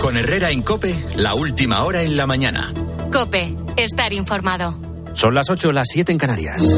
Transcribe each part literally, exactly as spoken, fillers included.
Con Herrera en COPE, la última hora en la mañana. COPE, estar informado. Son las ocho, las siete en Canarias.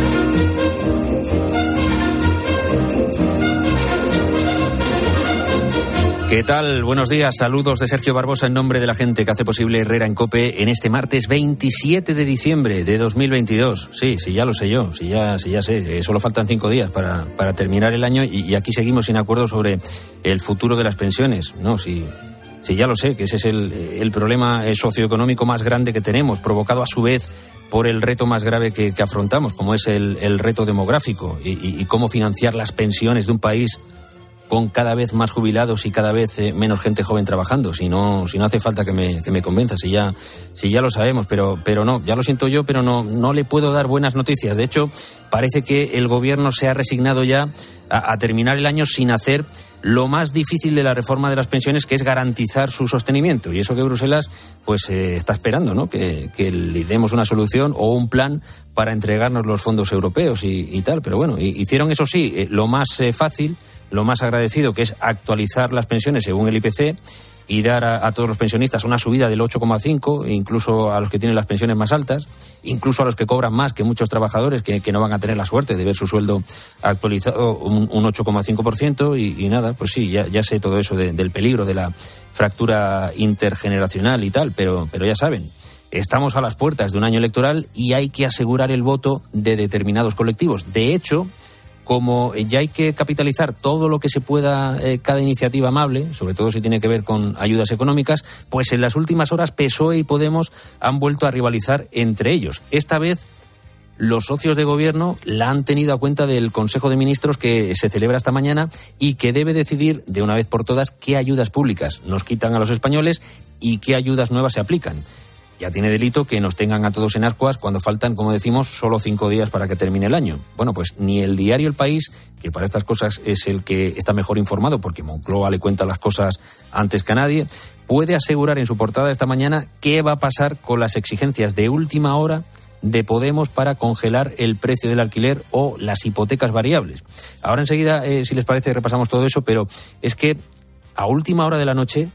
¿Qué tal? Buenos días, saludos de Sergio Barbosa en nombre de la gente que hace posible Herrera en COPE en este martes veintisiete de diciembre de dos mil veintidós. Sí, sí, ya lo sé yo, sí, ya, sí, ya sé, solo faltan cinco días para, para terminar el año y, y aquí seguimos sin acuerdo sobre el futuro de las pensiones. No, sí, sí, ya lo sé, que ese es el, el problema socioeconómico más grande que tenemos, provocado a su vez por el reto más grave que, que afrontamos, como es el, el reto demográfico y, y, y cómo financiar las pensiones de un país con cada vez más jubilados y cada vez eh, menos gente joven trabajando. Si no, si no hace falta que me, que me convenza, si ya, si ya lo sabemos, pero, pero no, ya lo siento yo, pero no, no le puedo dar buenas noticias. De hecho, parece que el gobierno se ha resignado ya a, a terminar el año sin hacer lo más difícil de la reforma de las pensiones, que es garantizar su sostenimiento. Y eso que Bruselas pues eh, está esperando, ¿no? Que, que le demos una solución o un plan para entregarnos los fondos europeos y, y tal. Pero bueno, hicieron eso sí, eh, lo más eh, fácil, lo más agradecido, que es actualizar las pensiones según el I P C y dar a, a todos los pensionistas una subida del ocho coma cinco, incluso a los que tienen las pensiones más altas, incluso a los que cobran más que muchos trabajadores que, que no van a tener la suerte de ver su sueldo actualizado un, un ocho coma cinco por ciento y, y nada, pues sí, ya, ya sé todo eso de, del peligro de la fractura intergeneracional y tal, pero, pero ya saben, estamos a las puertas de un año electoral y hay que asegurar el voto de determinados colectivos. De hecho, como ya hay que capitalizar todo lo que se pueda, eh, cada iniciativa amable, sobre todo si tiene que ver con ayudas económicas, pues en las últimas horas P S O E y Podemos han vuelto a rivalizar entre ellos. Esta vez los socios de gobierno la han tenido a cuenta del Consejo de Ministros que se celebra esta mañana y que debe decidir de una vez por todas qué ayudas públicas nos quitan a los españoles y qué ayudas nuevas se aplican. Ya tiene delito que nos tengan a todos en ascuas cuando faltan, como decimos, solo cinco días para que termine el año. Bueno, pues ni el diario El País, que para estas cosas es el que está mejor informado, porque Moncloa le cuenta las cosas antes que a nadie, puede asegurar en su portada esta mañana qué va a pasar con las exigencias de última hora de Podemos para congelar el precio del alquiler o las hipotecas variables. Ahora enseguida, eh, si les parece, repasamos todo eso, pero es que a última hora de la noche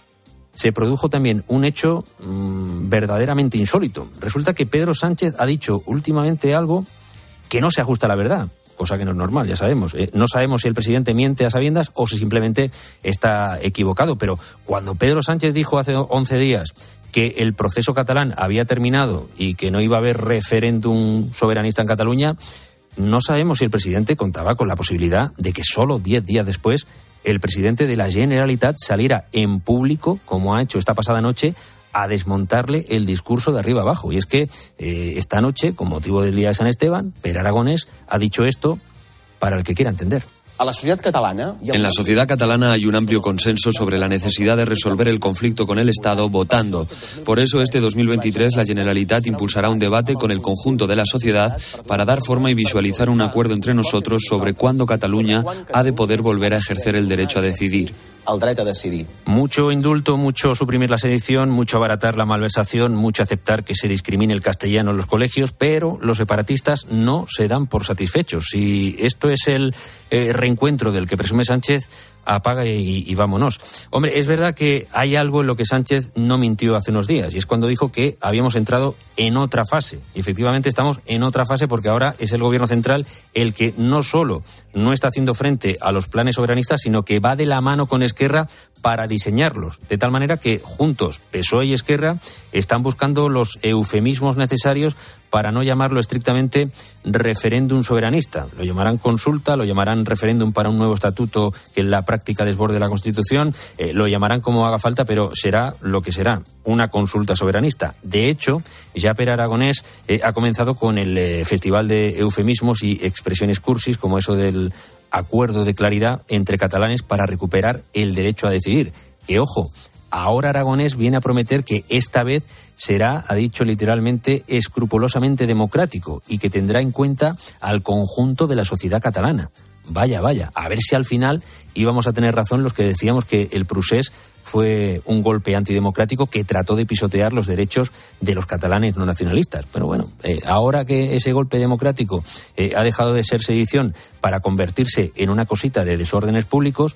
se produjo también un hecho mmm, verdaderamente insólito. Resulta que Pedro Sánchez ha dicho últimamente algo que no se ajusta a la verdad, cosa que no es normal, ya sabemos. Eh, no sabemos si el presidente miente a sabiendas o si simplemente está equivocado, pero cuando Pedro Sánchez dijo hace once días que el proceso catalán había terminado y que no iba a haber referéndum soberanista en Cataluña, no sabemos si el presidente contaba con la posibilidad de que solo diez días después el presidente de la Generalitat saliera en público, como ha hecho esta pasada noche, a desmontarle el discurso de arriba abajo. Y es que eh, esta noche, con motivo del Día de San Esteban, Pere Aragonés ha dicho esto para el que quiera entender. A la sociedad catalana... En la sociedad catalana hay un amplio consenso sobre la necesidad de resolver el conflicto con el Estado votando. Por eso este dos mil veintitrés la Generalitat impulsará un debate con el conjunto de la sociedad para dar forma y visualizar un acuerdo entre nosotros sobre cuándo Cataluña ha de poder volver a ejercer el derecho a decidir. El dret a decidir. Mucho indulto, mucho suprimir la sedición, mucho abaratar la malversación, mucho aceptar que se discrimine el castellano en los colegios, pero los separatistas no se dan por satisfechos. Y esto es el eh, reencuentro del que presume Sánchez, apaga y, y vámonos. Hombre, es verdad que hay algo en lo que Sánchez no mintió hace unos días, y es cuando dijo que habíamos entrado en otra fase. Y efectivamente estamos en otra fase porque ahora es el gobierno central el que no solo no está haciendo frente a los planes soberanistas, sino que va de la mano con Esquerra para diseñarlos. De tal manera que juntos, P S O E y Esquerra, están buscando los eufemismos necesarios para no llamarlo estrictamente referéndum soberanista. Lo llamarán consulta, lo llamarán referéndum para un nuevo estatuto que en la práctica desborde la Constitución, eh, lo llamarán como haga falta, pero será lo que será, una consulta soberanista. De hecho, ya Pere Aragonés eh, ha comenzado con el eh, Festival de Eufemismos y Expresiones Cursis, como eso del acuerdo de claridad entre catalanes para recuperar el derecho a decidir. Que, ojo, ahora Aragonés viene a prometer que esta vez será, ha dicho literalmente, escrupulosamente democrático y que tendrá en cuenta al conjunto de la sociedad catalana. Vaya, vaya, a ver si al final íbamos a tener razón los que decíamos que el procés fue un golpe antidemocrático que trató de pisotear los derechos de los catalanes no nacionalistas. Pero bueno, eh, ahora que ese golpe democrático eh, ha dejado de ser sedición para convertirse en una cosita de desórdenes públicos,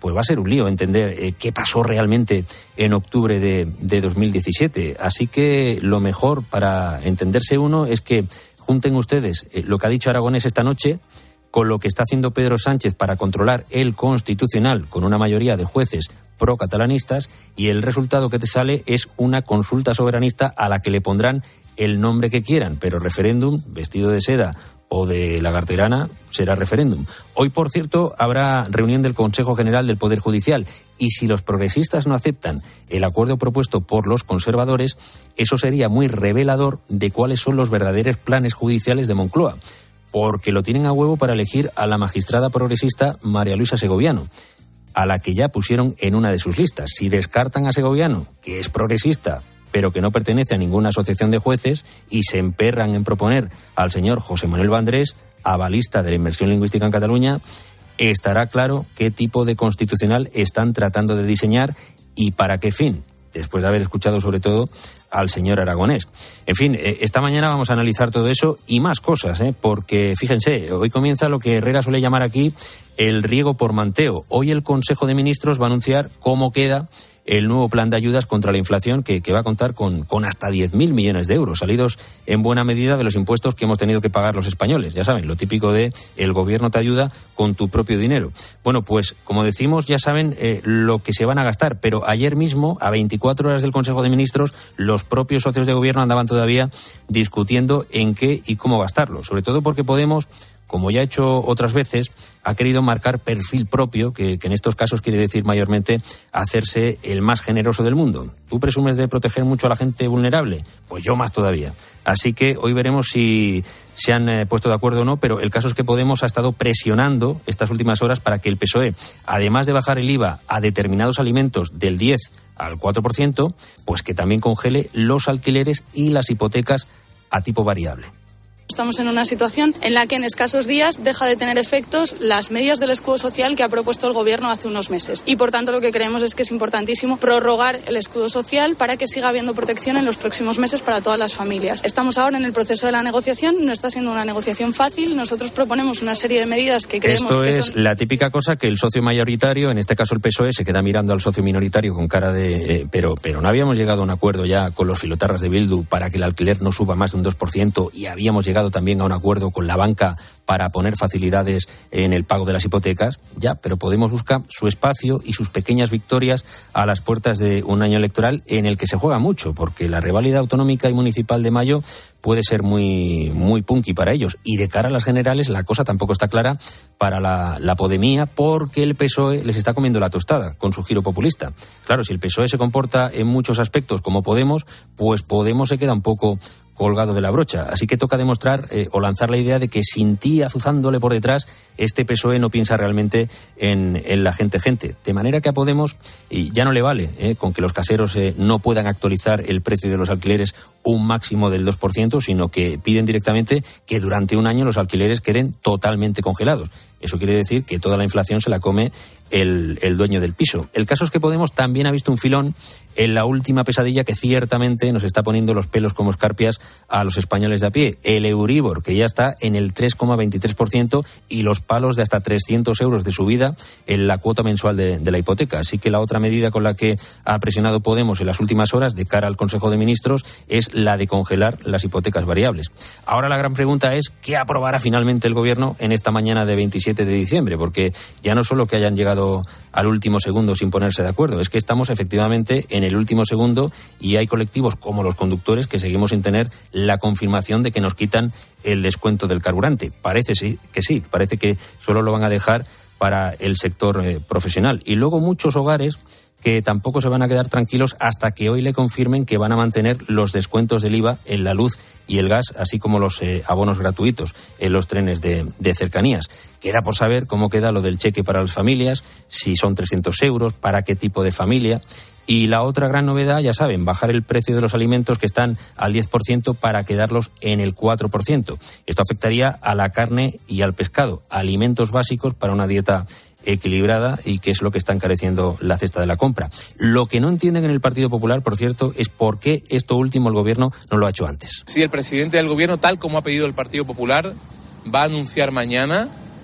pues va a ser un lío entender eh, qué pasó realmente en octubre de, de dos mil diecisiete. Así que lo mejor para entenderse uno es que junten ustedes eh, lo que ha dicho Aragonés esta noche con lo que está haciendo Pedro Sánchez para controlar el Constitucional con una mayoría de jueces pro-catalanistas, y el resultado que te sale es una consulta soberanista a la que le pondrán el nombre que quieran, pero referéndum, vestido de seda o de lagarterana, será referéndum. Hoy, por cierto, habrá reunión del Consejo General del Poder Judicial, y si los progresistas no aceptan el acuerdo propuesto por los conservadores, eso sería muy revelador de cuáles son los verdaderos planes judiciales de Moncloa, porque lo tienen a huevo para elegir a la magistrada progresista María Luisa Segoviano, a la que ya pusieron en una de sus listas. Si descartan a Segoviano, que es progresista, pero que no pertenece a ninguna asociación de jueces, y se emperran en proponer al señor José Manuel Vandrés, avalista de la inmersión lingüística en Cataluña, estará claro qué tipo de constitucional están tratando de diseñar y para qué fin, después de haber escuchado sobre todo al señor Aragonés. En fin, esta mañana vamos a analizar todo eso y más cosas, ¿eh? Porque fíjense, hoy comienza lo que Herrera suele llamar aquí el riego por manteo. Hoy el Consejo de Ministros va a anunciar cómo queda el nuevo plan de ayudas contra la inflación, que, que va a contar con, con hasta diez mil millones de euros, salidos en buena medida de los impuestos que hemos tenido que pagar los españoles. Ya saben, lo típico de el gobierno te ayuda con tu propio dinero. Bueno, pues como decimos, ya saben eh, lo que se van a gastar, pero ayer mismo, a veinticuatro horas del Consejo de Ministros, los propios socios de gobierno andaban todavía discutiendo en qué y cómo gastarlo, sobre todo porque Podemos, como ya ha hecho otras veces, ha querido marcar perfil propio, que, que en estos casos quiere decir mayormente hacerse el más generoso del mundo. ¿Tú presumes de proteger mucho a la gente vulnerable? Pues yo más todavía. Así que hoy veremos si se han eh, puesto de acuerdo o no, pero el caso es que Podemos ha estado presionando estas últimas horas para que el P S O E, además de bajar el I V A a determinados alimentos del diez al cuatro por ciento, pues que también congele los alquileres y las hipotecas a tipo variable. Estamos en una situación en la que en escasos días deja de tener efectos las medidas del escudo social que ha propuesto el Gobierno hace unos meses. Y por tanto lo que creemos es que es importantísimo prorrogar el escudo social para que siga habiendo protección en los próximos meses para todas las familias. Estamos ahora en el proceso de la negociación, no está siendo una negociación fácil. Nosotros proponemos una serie de medidas que creemos Esto que es son... la típica cosa que el socio mayoritario, en este caso el P S O E, se queda mirando al socio minoritario con cara de... Eh, pero, pero no habíamos llegado a un acuerdo ya con los filotarras de Bildu para que el alquiler no suba más de un dos por ciento, y habíamos llegado también a un acuerdo con la banca para poner facilidades en el pago de las hipotecas. Ya, pero Podemos buscar su espacio y sus pequeñas victorias a las puertas de un año electoral en el que se juega mucho, porque la reválida autonómica y municipal de mayo puede ser muy, muy punky para ellos. Y de cara a las generales la cosa tampoco está clara para la, la Podemía, porque el P S O E les está comiendo la tostada con su giro populista. Claro, si el P S O E se comporta en muchos aspectos como Podemos, pues Podemos se queda un poco colgado de la brocha. Así que toca demostrar eh, o lanzar la idea de que sin ti azuzándole por detrás, este P S O E no piensa realmente en, en la gente gente. De manera que a Podemos y ya no le vale eh, con que los caseros eh, no puedan actualizar el precio de los alquileres un máximo del dos por ciento, sino que piden directamente que durante un año los alquileres queden totalmente congelados. Eso quiere decir que toda la inflación se la come el, el dueño del piso. El caso es que Podemos también ha visto un filón en la última pesadilla que ciertamente nos está poniendo los pelos como escarpias a los españoles de a pie. El Euribor, que ya está en el tres coma veintitrés por ciento, y los palos de hasta trescientos euros de subida en la cuota mensual de, de la hipoteca. Así que la otra medida con la que ha presionado Podemos en las últimas horas de cara al Consejo de Ministros es la de congelar las hipotecas variables. Ahora la gran pregunta es ¿qué aprobará finalmente el Gobierno en esta mañana de veintisiete de diciembre? Porque ya no solo que hayan llegado al último segundo sin ponerse de acuerdo, es que estamos efectivamente en el último segundo y hay colectivos como los conductores que seguimos sin tener la confirmación de que nos quitan el descuento del carburante. Parece sí, que sí, parece que solo lo van a dejar para el sector eh, profesional. Y luego muchos hogares que tampoco se van a quedar tranquilos hasta que hoy le confirmen que van a mantener los descuentos del I V A en la luz y el gas, así como los eh, abonos gratuitos en los trenes de, de cercanías. Queda por saber cómo queda lo del cheque para las familias, si son trescientos euros, para qué tipo de familia. Y la otra gran novedad, ya saben, bajar el precio de los alimentos que están al diez por ciento para quedarlos en el cuatro por ciento. Esto afectaría a la carne y al pescado, alimentos básicos para una dieta equilibrada, y que es lo que está encareciendo la cesta de la compra. Lo que no entienden en el Partido Popular, por cierto, es por qué esto último el Gobierno no lo ha hecho antes. Sí, el presidente del Gobierno, tal como ha pedido el Partido Popular, va a anunciar mañana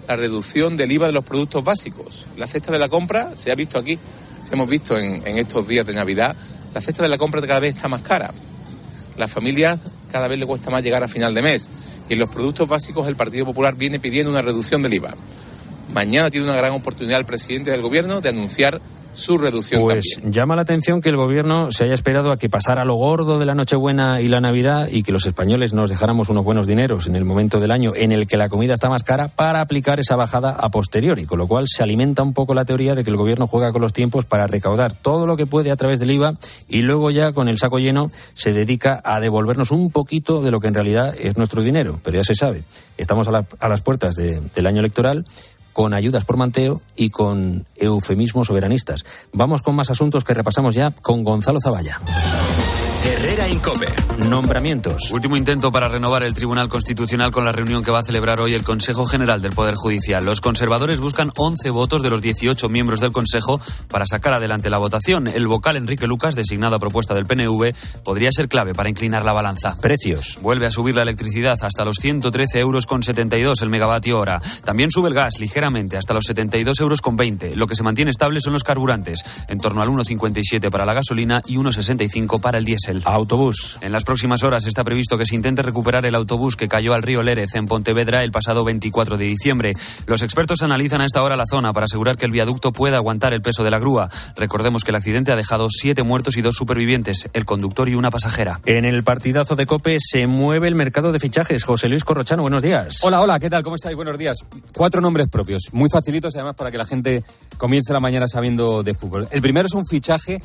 la reducción del I V A de los productos básicos. La cesta de la compra, se ha visto aquí, se hemos visto en, en estos días de Navidad, la cesta de la compra cada vez está más cara. Las familias cada vez le cuesta más llegar a final de mes. Y en los productos básicos el Partido Popular viene pidiendo una reducción del I V A. Mañana tiene una gran oportunidad el presidente del Gobierno de anunciar su reducción pues también. Llama la atención que el Gobierno se haya esperado a que pasara lo gordo de la Nochebuena y la Navidad y que los españoles nos dejáramos unos buenos dineros en el momento del año en el que la comida está más cara para aplicar esa bajada a posteriori, con lo cual se alimenta un poco la teoría de que el Gobierno juega con los tiempos para recaudar todo lo que puede a través del I V A y luego ya con el saco lleno se dedica a devolvernos un poquito de lo que en realidad es nuestro dinero. Pero ya se sabe, estamos a, la, a las puertas de, del año electoral, con ayudas por manteo y con eufemismos soberanistas. Vamos con más asuntos que repasamos ya con Gonzalo Zavalla. Herrera Incope. Nombramientos. Último intento para renovar el Tribunal Constitucional con la reunión que va a celebrar hoy el Consejo General del Poder Judicial. Los conservadores buscan once votos de los dieciocho miembros del Consejo para sacar adelante la votación. El vocal Enrique Lucas, designado a propuesta del P N V, podría ser clave para inclinar la balanza. Precios. Vuelve a subir la electricidad hasta los ciento trece euros con setenta y dos el megavatio hora. También sube el gas ligeramente hasta los setenta y dos euros con veinte. Lo que se mantiene estable son los carburantes, en torno al uno cincuenta y siete para la gasolina y uno sesenta y cinco para el diésel. Autobús. En las próximas horas está previsto que se intente recuperar el autobús que cayó al río Lérez en Pontevedra el pasado veinticuatro de diciembre. Los expertos analizan a esta hora la zona para asegurar que el viaducto pueda aguantar el peso de la grúa. Recordemos que el accidente ha dejado siete muertos y dos supervivientes, el conductor y una pasajera. En el partidazo de COPE se mueve el mercado de fichajes. José Luis Corrochano, buenos días. Hola, hola, ¿qué tal? ¿Cómo estáis? Buenos días. Cuatro nombres propios, muy facilitos además para que la gente comience la mañana sabiendo de fútbol. El primero es un fichaje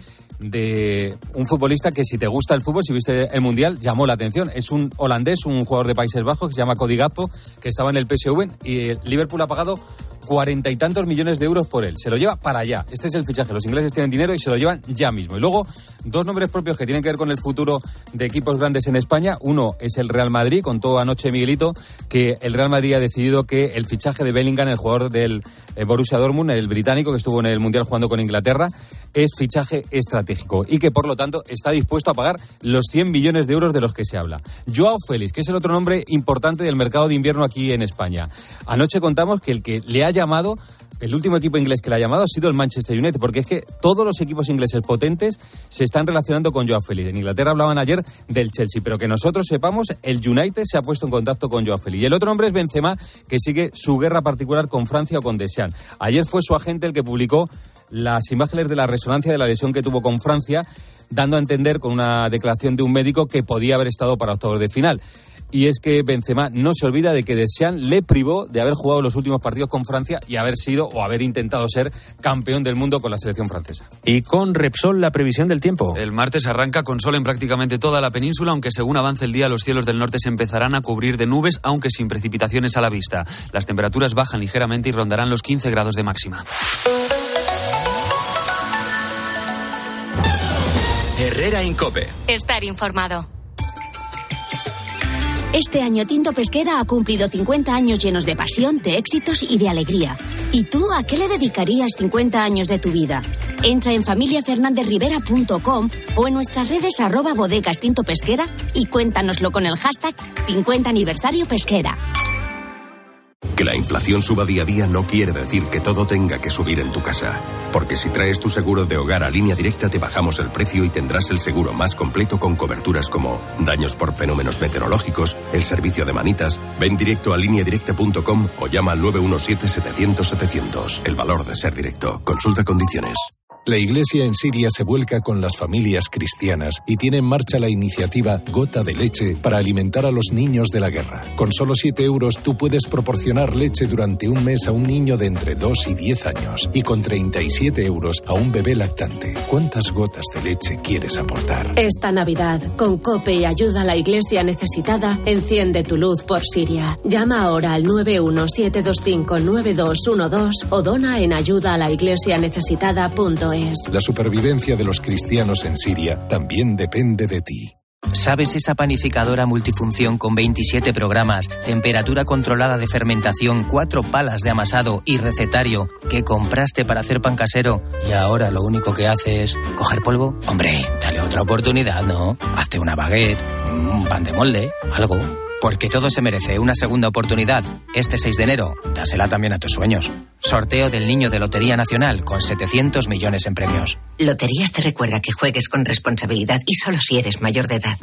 de un futbolista que, si te gusta el fútbol, si viste el Mundial, llamó la atención. Es un holandés, un jugador de Países Bajos que se llama Cody Gakpo, que estaba en el P S V y el Liverpool ha pagado cuarenta y tantos millones de euros por él. Se lo lleva para allá. Este es el fichaje. Los ingleses tienen dinero y se lo llevan ya mismo. Y luego, dos nombres propios que tienen que ver con el futuro de equipos grandes en España. Uno es el Real Madrid. Contó anoche Miguelito que el Real Madrid ha decidido que el fichaje de Bellingham, el jugador del Borussia Dortmund, el británico que estuvo en el Mundial jugando con Inglaterra, es fichaje estratégico y que, por lo tanto, está dispuesto a pagar los cien millones de euros de los que se habla. Joao Félix, que es el otro nombre importante del mercado de invierno aquí en España. Anoche contamos que el que le ha llamado, el último equipo inglés que le ha llamado ha sido el Manchester United, porque es que todos los equipos ingleses potentes se están relacionando con Joao Félix. En Inglaterra hablaban ayer del Chelsea, pero que nosotros sepamos, el United se ha puesto en contacto con Joao Félix. Y el otro nombre es Benzema, que sigue su guerra particular con Francia o con Deschamps. Ayer fue su agente el que publicó las imágenes de la resonancia de la lesión que tuvo con Francia, dando a entender con una declaración de un médico que podía haber estado para octavos de final. Y es que Benzema no se olvida de que Deschamps le privó de haber jugado los últimos partidos con Francia y haber sido o haber intentado ser campeón del mundo con la selección francesa. Y con Repsol, la previsión del tiempo. El martes arranca con sol en prácticamente toda la península, aunque según avance el día los cielos del norte se empezarán a cubrir de nubes, aunque sin precipitaciones a la vista. Las temperaturas bajan ligeramente y rondarán los quince grados de máxima. Herrera Incope. Estar informado. Este año Tinto Pesquera ha cumplido cincuenta años llenos de pasión, de éxitos y de alegría. ¿Y tú a qué le dedicarías cincuenta años de tu vida? Entra en familia fernández rivera punto com o en nuestras redes arroba bodegas Tinto Pesquera y cuéntanoslo con el hashtag cincuenta aniversario pesquera. Que la inflación suba día a día no quiere decir que todo tenga que subir en tu casa. Porque si traes tu seguro de hogar a Línea Directa te bajamos el precio y tendrás el seguro más completo con coberturas como daños por fenómenos meteorológicos, el servicio de manitas. Ven directo a línea directa punto com o llama al nueve uno siete setecientos setecientos. El valor de ser directo. Consulta condiciones. La Iglesia en Siria se vuelca con las familias cristianas y tiene en marcha la iniciativa Gota de Leche para alimentar a los niños de la guerra. Con solo siete euros tú puedes proporcionar leche durante un mes a un niño de entre dos y diez años y con treinta y siete euros a un bebé lactante. ¿Cuántas gotas de leche quieres aportar? Esta Navidad, con COPE y ayuda a la Iglesia necesitada, enciende tu luz por Siria. Llama ahora al nueve uno siete dos cinco nueve dos uno dos o dona en ayuda a la iglesia necesitada punto es. La supervivencia de los cristianos en Siria también depende de ti. ¿Sabes esa panificadora multifunción con veintisiete programas, temperatura controlada de fermentación, cuatro palas de amasado y recetario que compraste para hacer pan casero y ahora lo único que hace es coger polvo? Hombre, dale otra oportunidad, ¿no? Hazte una baguette, un pan de molde, algo. Porque todo se merece una segunda oportunidad. Este seis de enero, dásela también a tus sueños. Sorteo del Niño de Lotería Nacional con setecientos millones en premios. Loterías te recuerda que juegues con responsabilidad y solo si eres mayor de edad.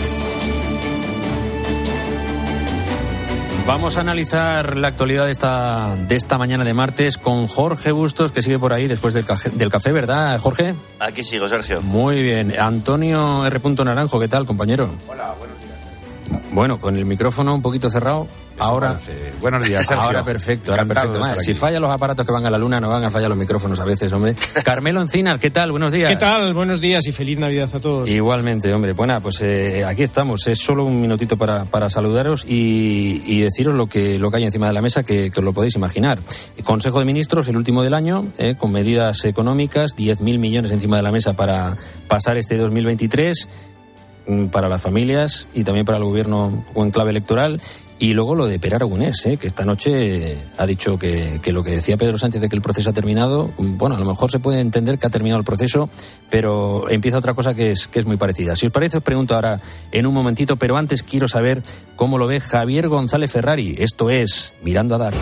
Vamos a analizar la actualidad de esta, de esta mañana de martes con Jorge Bustos, que sigue por ahí después del café, del café, ¿verdad, Jorge? Aquí sigo, Sergio. Muy bien. Antonio R. Naranjo, ¿qué tal, compañero? Hola, buenos días. Bueno, con el micrófono un poquito cerrado. Ahora, buenos días, Sergio. Ahora perfecto, ahora perfecto. Madre, si fallan los aparatos que van a la luna, no van a fallar los micrófonos a veces, hombre. Carmelo Encinas, ¿qué tal? Buenos días. ¿Qué tal? Buenos días y feliz Navidad a todos. Igualmente, hombre. Bueno, pues eh, aquí estamos. Es solo un minutito para, para saludaros y, y deciros lo que, lo que hay encima de la mesa, que, que os lo podéis imaginar. Consejo de Ministros, el último del año, eh, con medidas económicas, diez mil millones encima de la mesa para pasar este dos mil veintitrés, para las familias y también para el gobierno en clave electoral. Y luego lo de Per Aragonés, ¿eh? que esta noche ha dicho que, que lo que decía Pedro Sánchez de que el proceso ha terminado, bueno, a lo mejor se puede entender que ha terminado el proceso, pero empieza otra cosa que es, que es muy parecida. Si os parece, os pregunto ahora en un momentito, pero antes quiero saber cómo lo ve Javier González Ferrari. Esto es Mirando a Dar.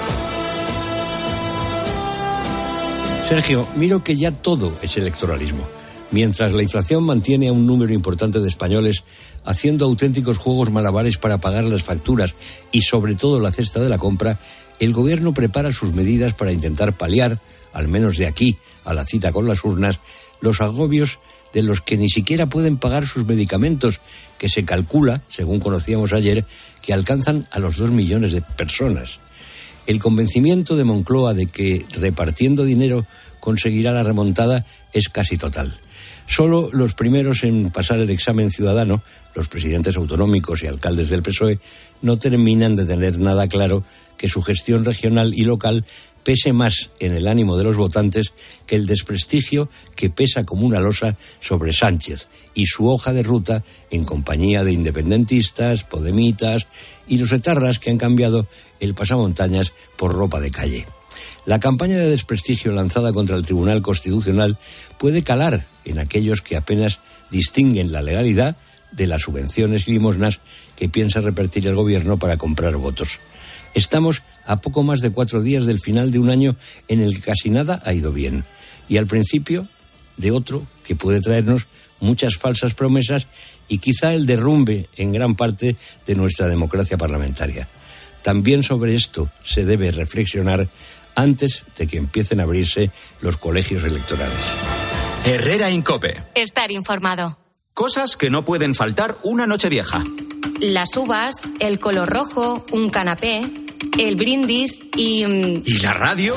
Sergio, miro que ya todo es electoralismo. Mientras la inflación mantiene a un número importante de españoles haciendo auténticos juegos malabares para pagar las facturas y sobre todo la cesta de la compra, el gobierno prepara sus medidas para intentar paliar, al menos de aquí a la cita con las urnas, los agobios de los que ni siquiera pueden pagar sus medicamentos, que se calcula, según conocíamos ayer, que alcanzan a los dos millones de personas. El convencimiento de Moncloa de que repartiendo dinero conseguirá la remontada es casi total. Solo los primeros en pasar el examen ciudadano, los presidentes autonómicos y alcaldes del P S O E, no terminan de tener nada claro que su gestión regional y local pese más en el ánimo de los votantes que el desprestigio que pesa como una losa sobre Sánchez y su hoja de ruta en compañía de independentistas, podemitas y los etarras que han cambiado el pasamontañas por ropa de calle. La campaña de desprestigio lanzada contra el Tribunal Constitucional puede calar en aquellos que apenas distinguen la legalidad de las subvenciones y limosnas que piensa repartir el gobierno para comprar votos. Estamos a poco más de cuatro días del final de un año en el que casi nada ha ido bien y al principio de otro que puede traernos muchas falsas promesas y quizá el derrumbe en gran parte de nuestra democracia parlamentaria. También sobre esto se debe reflexionar antes de que empiecen a abrirse los colegios electorales. Herrera Incope. Estar informado. Cosas que no pueden faltar una Nochevieja. Las uvas, el color rojo, un canapé, el brindis y... ¿Y la radio?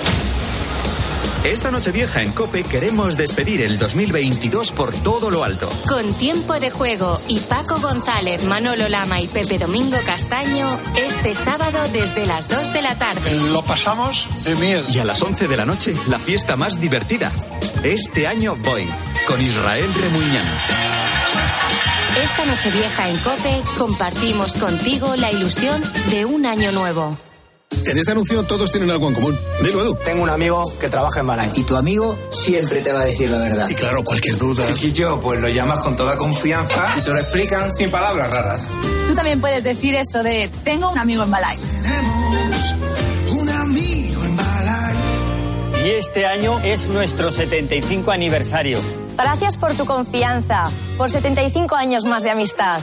Esta Nochevieja en COPE queremos despedir el dos mil veintidós por todo lo alto. Con Tiempo de Juego y Paco González, Manolo Lama y Pepe Domingo Castaño, este sábado desde las dos de la tarde. Lo pasamos de miel. Y a las once de la noche, la fiesta más divertida. Este año voy, con Israel Remuñán. Esta Nochevieja en COPE compartimos contigo la ilusión de un año nuevo. En este anuncio todos tienen algo en común. Dilo, Edu. Tengo un amigo que trabaja en Balay. Y tu amigo siempre te va a decir la verdad. Y claro, cualquier duda. Chiquillo, pues lo llamas con toda confianza y te lo explican sin palabras raras. Tú también puedes decir eso de tengo un amigo en Balay. Tenemos un amigo en Balay. Y este año es nuestro setenta y cinco aniversario. Gracias por tu confianza, por setenta y cinco años más de amistad.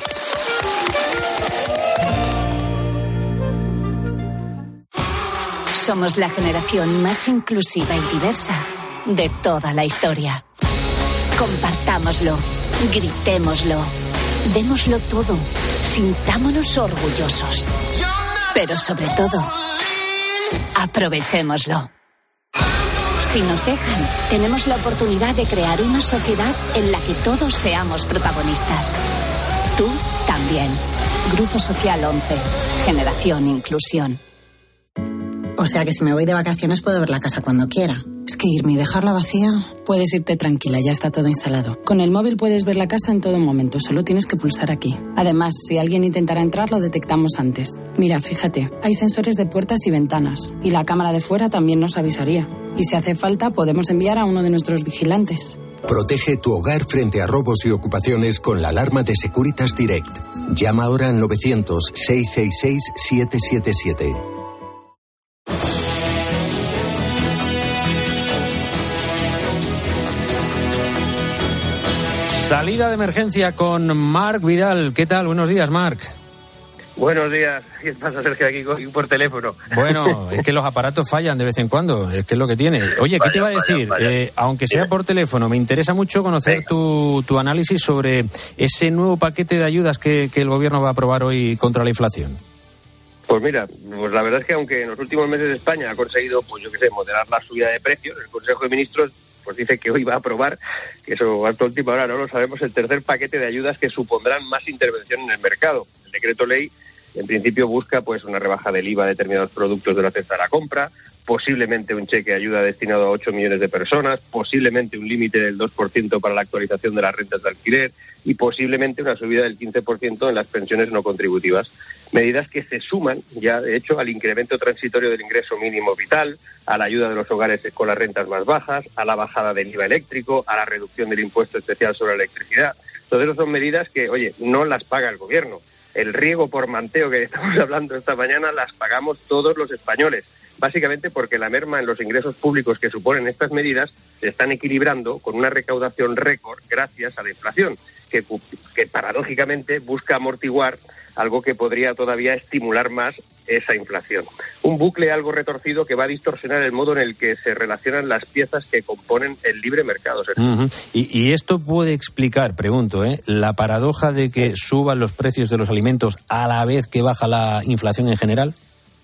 Somos la generación más inclusiva y diversa de toda la historia. Compartámoslo, gritémoslo, démoslo todo, sintámonos orgullosos. Pero sobre todo, aprovechémoslo. Si nos dejan, tenemos la oportunidad de crear una sociedad en la que todos seamos protagonistas. Tú también. Grupo Social once. Generación Inclusión. O sea que si me voy de vacaciones puedo ver la casa cuando quiera. Es que irme y dejarla vacía, puedes irte tranquila, ya está todo instalado. Con el móvil puedes ver la casa en todo momento, solo tienes que pulsar aquí. Además, si alguien intentara entrar, lo detectamos antes. Mira, fíjate, hay sensores de puertas y ventanas, y la cámara de fuera también nos avisaría. Y si hace falta, podemos enviar a uno de nuestros vigilantes. Protege tu hogar frente a robos y ocupaciones con la alarma de Securitas Direct. Llama ahora al novecientos, seiscientos sesenta y seis, setecientos setenta y siete. Salida de emergencia con Marc Vidal. ¿Qué tal? Buenos días, Marc. Buenos días. ¿Qué pasa, Sergio? Aquí por teléfono. Bueno, es que los aparatos fallan de vez en cuando, es que es lo que tiene. Oye, ¿qué vaya, te iba a decir? Vaya, vaya. Eh, aunque sea por teléfono, me interesa mucho conocer tu, tu análisis sobre ese nuevo paquete de ayudas que, que el Gobierno va a aprobar hoy contra la inflación. Pues mira, pues la verdad es que aunque en los últimos meses España ha conseguido, pues yo qué sé, moderar la subida de precios, el Consejo de Ministros pues dice que hoy va a aprobar, que eso hasta última hora no lo sabemos, el tercer paquete de ayudas que supondrán más intervención en el mercado. El decreto ley, en principio, busca pues una rebaja del I V A a determinados productos de la cesta de la compra, posiblemente un cheque de ayuda destinado a ocho millones de personas, posiblemente un límite del dos por ciento para la actualización de las rentas de alquiler y posiblemente una subida del quince por ciento en las pensiones no contributivas. Medidas que se suman ya, de hecho, al incremento transitorio del ingreso mínimo vital, a la ayuda de los hogares con las rentas más bajas, a la bajada del I V A eléctrico, a la reducción del impuesto especial sobre la electricidad. Todo eso son medidas que, oye, no las paga el Gobierno. El riego por manteo que estamos hablando esta mañana las pagamos todos los españoles. Básicamente porque la merma en los ingresos públicos que suponen estas medidas se están equilibrando con una recaudación récord gracias a la inflación, que, que paradójicamente busca amortiguar algo que podría todavía estimular más esa inflación. Un bucle algo retorcido que va a distorsionar el modo en el que se relacionan las piezas que componen el libre mercado. Uh-huh. y, y esto puede explicar, pregunto, ¿eh? la paradoja de que suban los precios de los alimentos a la vez que baja la inflación en general.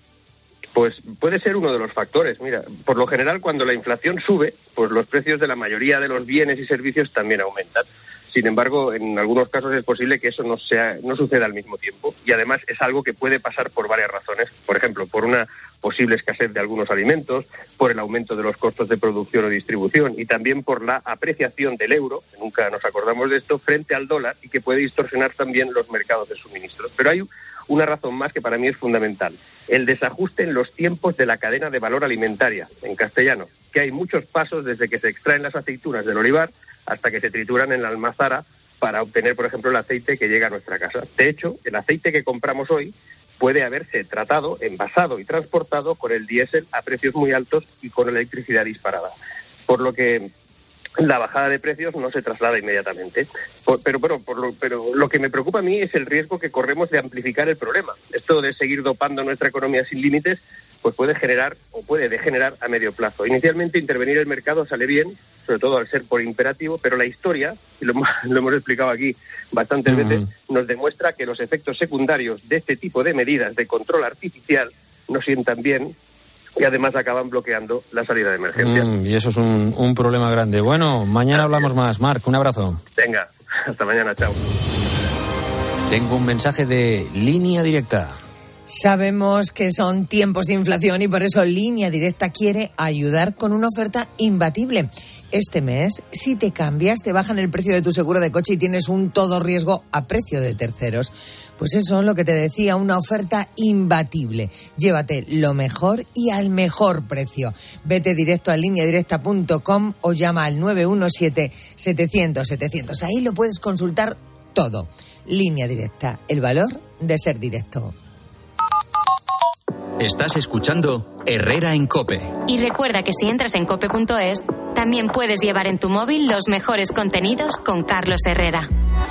Pues puede ser uno de los factores. Mira, por lo general, cuando la inflación sube, pues los precios de la mayoría de los bienes y servicios también aumentan. Sin embargo, en algunos casos es posible que eso no sea, no suceda al mismo tiempo. Y además es algo que puede pasar por varias razones. Por ejemplo, por una posible escasez de algunos alimentos, por el aumento de los costos de producción o distribución y también por la apreciación del euro, que nunca nos acordamos de esto, frente al dólar y que puede distorsionar también los mercados de suministros. Pero hay una razón más que para mí es fundamental. El desajuste en los tiempos de la cadena de valor alimentaria, en castellano, que hay muchos pasos desde que se extraen las aceitunas del olivar hasta que se trituran en la almazara para obtener, por ejemplo, el aceite que llega a nuestra casa. De hecho, el aceite que compramos hoy puede haberse tratado, envasado y transportado con el diésel a precios muy altos y con electricidad disparada. Por lo que la bajada de precios no se traslada inmediatamente. Por, pero, bueno, por lo, pero lo que me preocupa a mí es el riesgo que corremos de amplificar el problema. Esto de seguir dopando nuestra economía sin límites pues puede generar o puede degenerar a medio plazo. Inicialmente intervenir el mercado sale bien, sobre todo al ser por imperativo, pero la historia, y lo, lo hemos explicado aquí bastantes uh-huh. veces, nos demuestra que los efectos secundarios de este tipo de medidas de control artificial no sientan bien y además acaban bloqueando la salida de emergencia. Mm, y eso es un, un problema grande. Bueno, mañana hablamos más. Marc, un abrazo. Venga, hasta mañana, chao. Tengo un mensaje de Línea Directa. Sabemos que son tiempos de inflación y por eso Línea Directa quiere ayudar con una oferta imbatible. Este mes, si te cambias, te bajan el precio de tu seguro de coche y tienes un todo riesgo a precio de terceros. Pues eso es lo que te decía, una oferta imbatible. Llévate lo mejor y al mejor precio. Vete directo a línea directa punto com o llama al nueve uno siete, setecientos, setecientos. Ahí lo puedes consultar todo. Línea Directa, el valor de ser directo. Estás escuchando Herrera en COPE. Y recuerda que si entras en cope punto es, también puedes llevar en tu móvil los mejores contenidos con Carlos Herrera.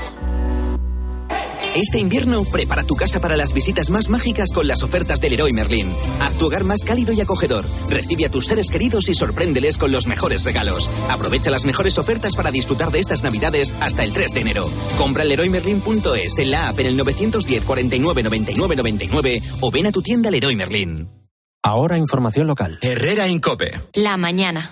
Este invierno, prepara tu casa para las visitas más mágicas con las ofertas del Leroy Merlin. Haz tu hogar más cálido y acogedor. Recibe a tus seres queridos y sorpréndeles con los mejores regalos. Aprovecha las mejores ofertas para disfrutar de estas navidades hasta el tres de enero. Compra en leroy merlin punto es, en la app, en el nueve uno cero, cuarenta y nueve, noventa y nueve, noventa y nueve o ven a tu tienda Leroy Merlin. Ahora información local. Herrera en COPE. La mañana.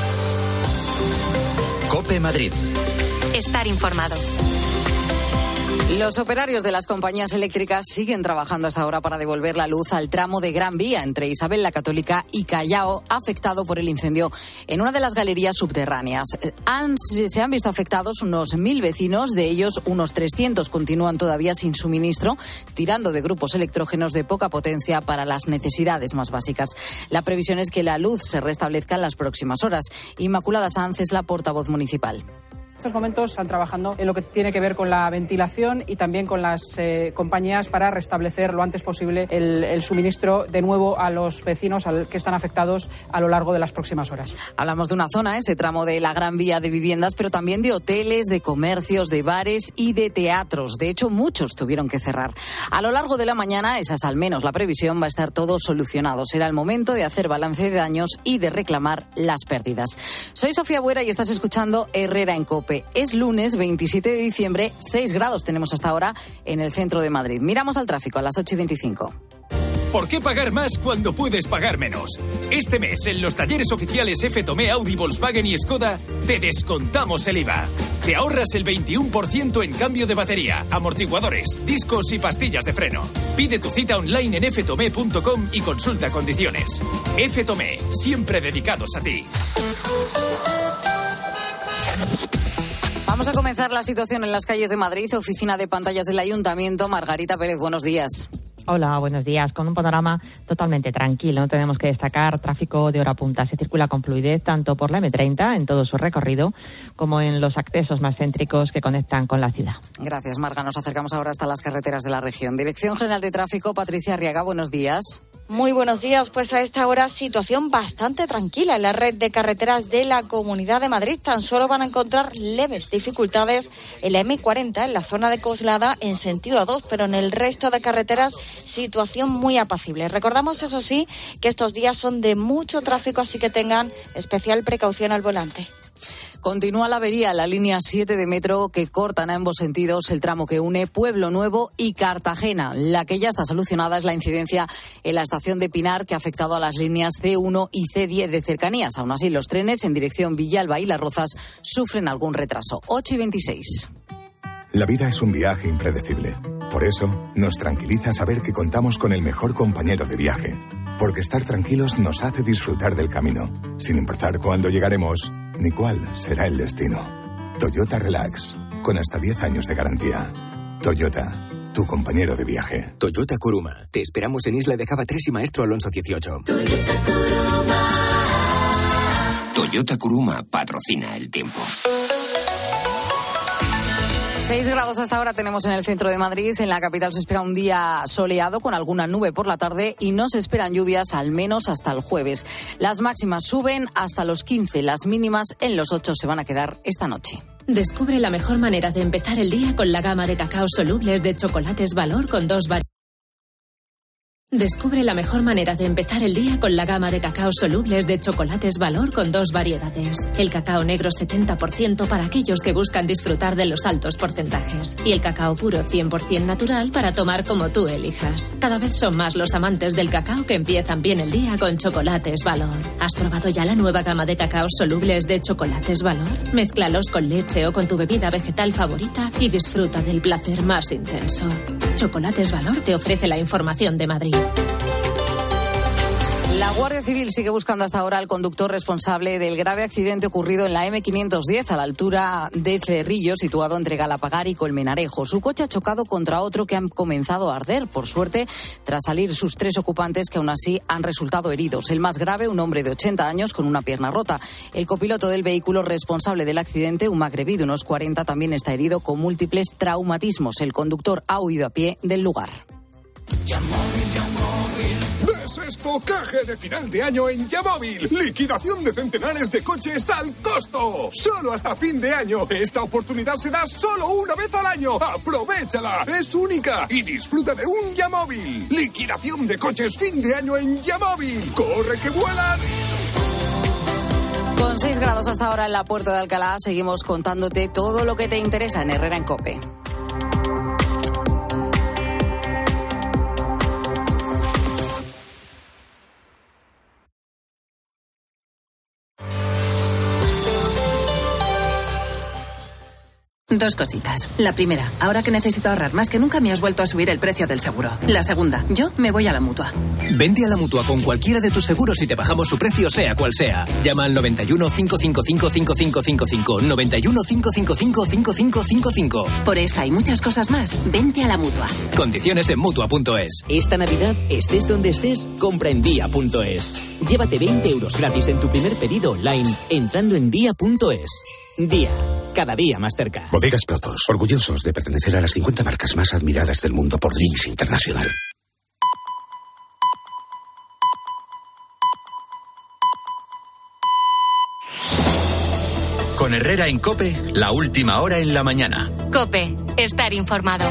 COPE Madrid. Estar informado. Los operarios de las compañías eléctricas siguen trabajando hasta ahora para devolver la luz al tramo de Gran Vía entre Isabel la Católica y Callao, afectado por el incendio en una de las galerías subterráneas. Han, se han visto afectados unos mil vecinos, de ellos unos trescientos continúan todavía sin suministro, tirando de grupos electrógenos de poca potencia para las necesidades más básicas. La previsión es que la luz se restablezca en las próximas horas. Inmaculada Sanz es la portavoz municipal. En estos momentos están trabajando en lo que tiene que ver con la ventilación y también con las eh, compañías para restablecer lo antes posible el, el suministro de nuevo a los vecinos al, que están afectados a lo largo de las próximas horas. Hablamos de una zona, ese tramo de la Gran Vía de viviendas, pero también de hoteles, de comercios, de bares y de teatros. De hecho, muchos tuvieron que cerrar. A lo largo de la mañana, esa es al menos la previsión, va a estar todo solucionado. Será el momento de hacer balance de daños y de reclamar las pérdidas. Soy Sofía Buera y estás escuchando Herrera en COPE. Es lunes veintisiete de diciembre, seis grados tenemos hasta ahora en el centro de Madrid. Miramos al tráfico a las ocho y veinticinco. ¿Por qué pagar más cuando puedes pagar menos? Este mes, en los talleres oficiales F. Tomé, Audi, Volkswagen y Skoda, te descontamos el I V A. Te ahorras el veintiuno por ciento en cambio de batería, amortiguadores, discos y pastillas de freno. Pide tu cita online en f tomé punto com y consulta condiciones. F. Tomé, siempre dedicados a ti. Vamos a comenzar la situación en las calles de Madrid. Oficina de pantallas del Ayuntamiento. Margarita Pérez, buenos días. Hola, buenos días. Con un panorama totalmente tranquilo. No tenemos que destacar tráfico de hora punta. Se circula con fluidez tanto por la eme treinta en todo su recorrido como en los accesos más céntricos que conectan con la ciudad. Gracias, Marga. Nos acercamos ahora hasta las carreteras de la región. Dirección General de Tráfico, Patricia Arriaga, buenos días. Muy buenos días. Pues a esta hora situación bastante tranquila en la red de carreteras de la Comunidad de Madrid. Tan solo van a encontrar leves dificultades en la eme cuarenta, en la zona de Coslada, en sentido A dos, pero en el resto de carreteras situación muy apacible. Recordamos, eso sí, que estos días son de mucho tráfico, así que tengan especial precaución al volante. Continúa la avería en la línea siete de metro que corta en ambos sentidos el tramo que une Pueblo Nuevo y Cartagena. La que ya está solucionada es la incidencia en la estación de Pinar, que ha afectado a las líneas ce uno y ce diez de cercanías. Aún así, los trenes en dirección Villalba y Las Rozas sufren algún retraso. ocho y veintiséis. La vida es un viaje impredecible. Por eso, nos tranquiliza saber que contamos con el mejor compañero de viaje. Porque estar tranquilos nos hace disfrutar del camino, sin importar cuándo llegaremos ni cuál será el destino. Toyota Relax, con hasta diez años de garantía. Toyota, tu compañero de viaje. Toyota Kuruma. Te esperamos en Isla de Cava tres y Maestro Alonso dieciocho. Toyota Kuruma. Toyota Kuruma patrocina el tiempo. seis grados hasta ahora tenemos en el centro de Madrid. En la capital se espera un día soleado con alguna nube por la tarde y no se esperan lluvias al menos hasta el jueves. Las máximas suben hasta los quince, las mínimas en los ocho se van a quedar esta noche. Descubre la mejor manera de empezar el día con la gama de cacao solubles de Chocolates Valor con dos variedades. Descubre la mejor manera de empezar el día con la gama de cacao solubles de Chocolates Valor con dos variedades. El cacao negro setenta por ciento para aquellos que buscan disfrutar de los altos porcentajes. Y el cacao puro cien por ciento natural para tomar como tú elijas. Cada vez son más los amantes del cacao que empiezan bien el día con Chocolates Valor. ¿Has probado ya la nueva gama de cacaos solubles de Chocolates Valor? Mézclalos con leche o con tu bebida vegetal favorita y disfruta del placer más intenso. Chocolates Valor te ofrece la información de Madrid. La Guardia Civil sigue buscando hasta ahora al conductor responsable del grave accidente ocurrido en la eme quinientos diez a la altura de Cerrillo, situado entre Galapagar y Colmenarejo. Su coche ha chocado contra otro que ha comenzado a arder. Por suerte, tras salir sus tres ocupantes, que aún así han resultado heridos. El más grave, un hombre de ochenta años con una pierna rota. El copiloto del vehículo responsable del accidente, un magrebí de unos cuarenta, también está herido con múltiples traumatismos. El conductor ha huido a pie del lugar. Desestocaje de final de año en Yamóvil. Liquidación de centenares de coches al costo. Solo hasta fin de año. Esta oportunidad se da solo una vez al año. ¡Aprovéchala! Es única. Y disfruta de un Yamóvil. Liquidación de coches fin de año en Yamóvil. ¡Corre que vuelan! Con seis grados hasta ahora en la Puerta de Alcalá, seguimos contándote todo lo que te interesa en Herrera en COPE. Dos cositas. La primera, ahora que necesito ahorrar más que nunca me has vuelto a subir el precio del seguro. La segunda, yo me voy a la Mutua. Vente a la Mutua con cualquiera de tus seguros y te bajamos su precio sea cual sea. Llama al noventa y uno, cinco cinco cinco, cinco cinco cinco cinco, noventa y uno, cinco cinco cinco, cinco cinco cinco cinco. Por esta y muchas cosas más, vente a la Mutua. Condiciones en Mutua punto es. Esta Navidad, estés donde estés, compra en Día punto es. Llévate veinte euros gratis en tu primer pedido online entrando en Día punto es. Día, cada día más cerca. Bodegas Protos, orgullosos de pertenecer a las cincuenta marcas más admiradas del mundo por Drinks International. Con Herrera en COPE, la última hora en la mañana. COPE, estar informado.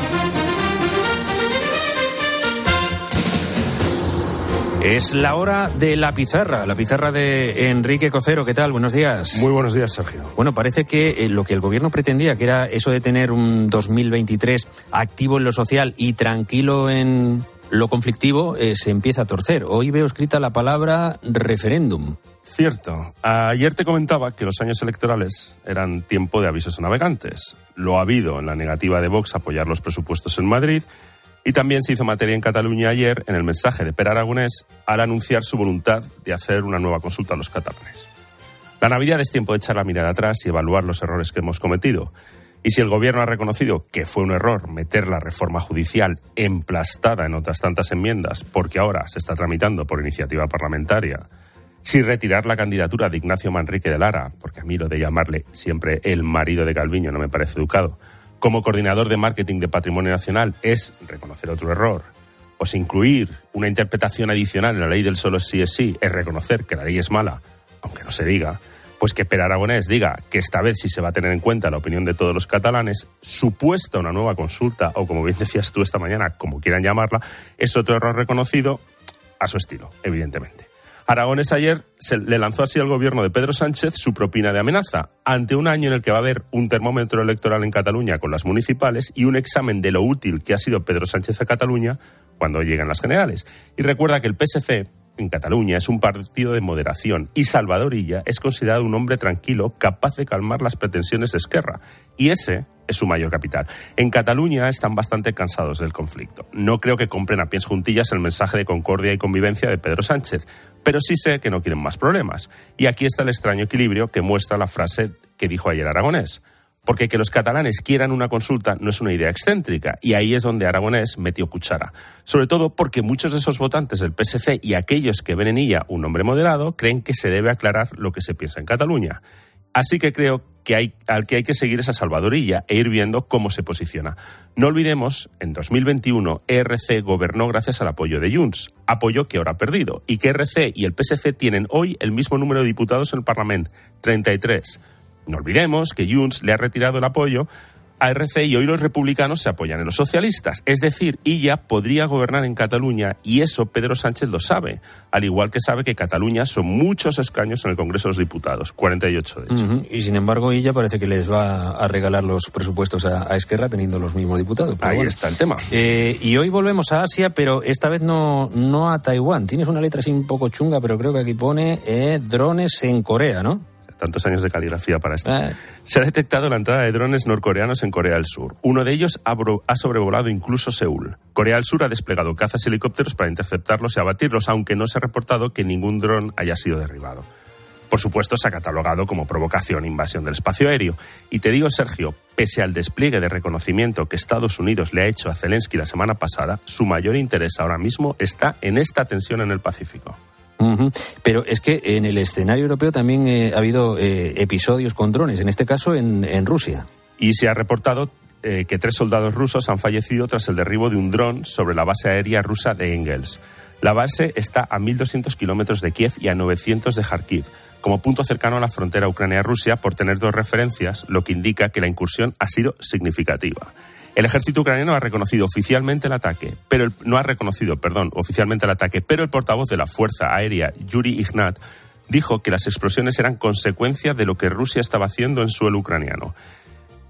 Es la hora de la pizarra, la pizarra de Enrique Cocero. ¿Qué tal? Buenos días. Muy buenos días, Sergio. Bueno, parece que eh, lo que el gobierno pretendía, que era eso de tener un dos mil veintitrés activo en lo social y tranquilo en lo conflictivo, eh, se empieza a torcer. Hoy veo escrita la palabra referéndum. Cierto. Ayer te comentaba que los años electorales eran tiempo de avisos a navegantes. Lo ha habido en la negativa de Vox a apoyar los presupuestos en Madrid. Y también se hizo materia en Cataluña ayer en el mensaje de Pere Aragonés al anunciar su voluntad de hacer una nueva consulta a los catalanes. La Navidad es tiempo de echar la mirada atrás y evaluar los errores que hemos cometido. Y si el gobierno ha reconocido que fue un error meter la reforma judicial emplastada en otras tantas enmiendas, porque ahora se está tramitando por iniciativa parlamentaria, si retirar la candidatura de Ignacio Manrique de Lara, porque a mí lo de llamarle siempre el marido de Calviño no me parece educado, como coordinador de marketing de Patrimonio Nacional es reconocer otro error, o si incluir una interpretación adicional en la ley del solo sí es sí es reconocer que la ley es mala, aunque no se diga, pues que Pere Aragonés diga que esta vez sí se va a tener en cuenta la opinión de todos los catalanes, supuesta una nueva consulta, o como bien decías tú esta mañana, como quieran llamarla, es otro error reconocido a su estilo, evidentemente. Aragonés ayer se le lanzó así al gobierno de Pedro Sánchez su propina de amenaza, ante un año en el que va a haber un termómetro electoral en Cataluña con las municipales y un examen de lo útil que ha sido Pedro Sánchez a Cataluña cuando lleguen las generales. Y recuerda que el P S C en Cataluña es un partido de moderación y Salvador Illa es considerado un hombre tranquilo capaz de calmar las pretensiones de Esquerra. Y ese es su mayor capital. En Cataluña están bastante cansados del conflicto. No creo que compren a pies juntillas el mensaje de concordia y convivencia de Pedro Sánchez, pero sí sé que no quieren más problemas. Y aquí está el extraño equilibrio que muestra la frase que dijo ayer Aragonés. Porque que los catalanes quieran una consulta no es una idea excéntrica, y ahí es donde Aragonés metió cuchara. Sobre todo porque muchos de esos votantes del P S C y aquellos que ven en ella un hombre moderado creen que se debe aclarar lo que se piensa en Cataluña. Así que creo que hay, al que hay que seguir es a Salvador Illa e ir viendo cómo se posiciona. No olvidemos, en dos mil veintiuno, E R C gobernó gracias al apoyo de Junts, apoyo que ahora ha perdido, y que E R C y el P S C tienen hoy el mismo número de diputados en el Parlamento, treinta y tres. No olvidemos que Junts le ha retirado el apoyo a R C y hoy los republicanos se apoyan en los socialistas. Es decir, Illa podría gobernar en Cataluña y eso Pedro Sánchez lo sabe, al igual que sabe que Cataluña son muchos escaños en el Congreso de los Diputados, cuarenta y ocho de hecho. Uh-huh. Y sin embargo Illa parece que les va a regalar los presupuestos a, a Esquerra teniendo los mismos diputados. Ahí bueno. está el tema. Eh, y hoy volvemos a Asia, pero esta vez no, no a Taiwán. Tienes una letra así un poco chunga, pero creo que aquí pone eh, drones en Corea, ¿no? Tantos años de caligrafía para esto. Ah. Se ha detectado la entrada de drones norcoreanos en Corea del Sur. Uno de ellos ha, bro- ha sobrevolado incluso Seúl. Corea del Sur ha desplegado cazas y helicópteros para interceptarlos y abatirlos, aunque no se ha reportado que ningún dron haya sido derribado. Por supuesto, se ha catalogado como provocación e invasión del espacio aéreo. Y te digo, Sergio, pese al despliegue de reconocimiento que Estados Unidos le ha hecho a Zelensky la semana pasada, su mayor interés ahora mismo está en esta tensión en el Pacífico. Uh-huh. Pero es que en el escenario europeo también eh, ha habido eh, episodios con drones, en este caso en, en Rusia. Y se ha reportado eh, que tres soldados rusos han fallecido tras el derribo de un dron sobre la base aérea rusa de Engels. La base está a mil doscientos kilómetros de Kiev y a novecientos de Kharkiv, como punto cercano a la frontera Ucrania-Rusia, por tener dos referencias, lo que indica que la incursión ha sido significativa. El ejército ucraniano ha reconocido oficialmente el ataque, pero el, no ha reconocido, perdón, oficialmente el ataque, pero el portavoz de la Fuerza Aérea, Yuri Ignat, dijo que las explosiones eran consecuencia de lo que Rusia estaba haciendo en suelo ucraniano.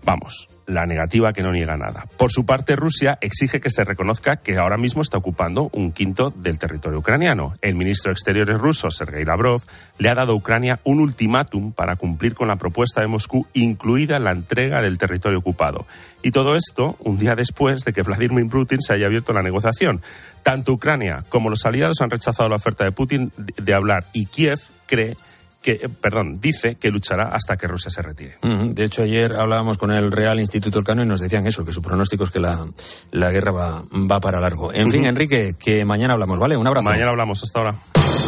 Vamos, la negativa que no niega nada. Por su parte, Rusia exige que se reconozca que ahora mismo está ocupando un quinto del territorio ucraniano. El ministro de Exteriores ruso, Sergei Lavrov, le ha dado a Ucrania un ultimátum para cumplir con la propuesta de Moscú, incluida la entrega del territorio ocupado. Y todo esto un día después de que Vladimir Putin se haya abierto la negociación. Tanto Ucrania como los aliados han rechazado la oferta de Putin de hablar, y Kiev cree que, perdón, dice que luchará hasta que Rusia se retire. Uh-huh. De hecho, ayer hablábamos con el Real Instituto Elcano y nos decían eso, que su pronóstico es que la, la guerra va, va para largo. En uh-huh. fin, Enrique, que mañana hablamos, ¿vale? Un abrazo. Mañana hablamos, hasta ahora.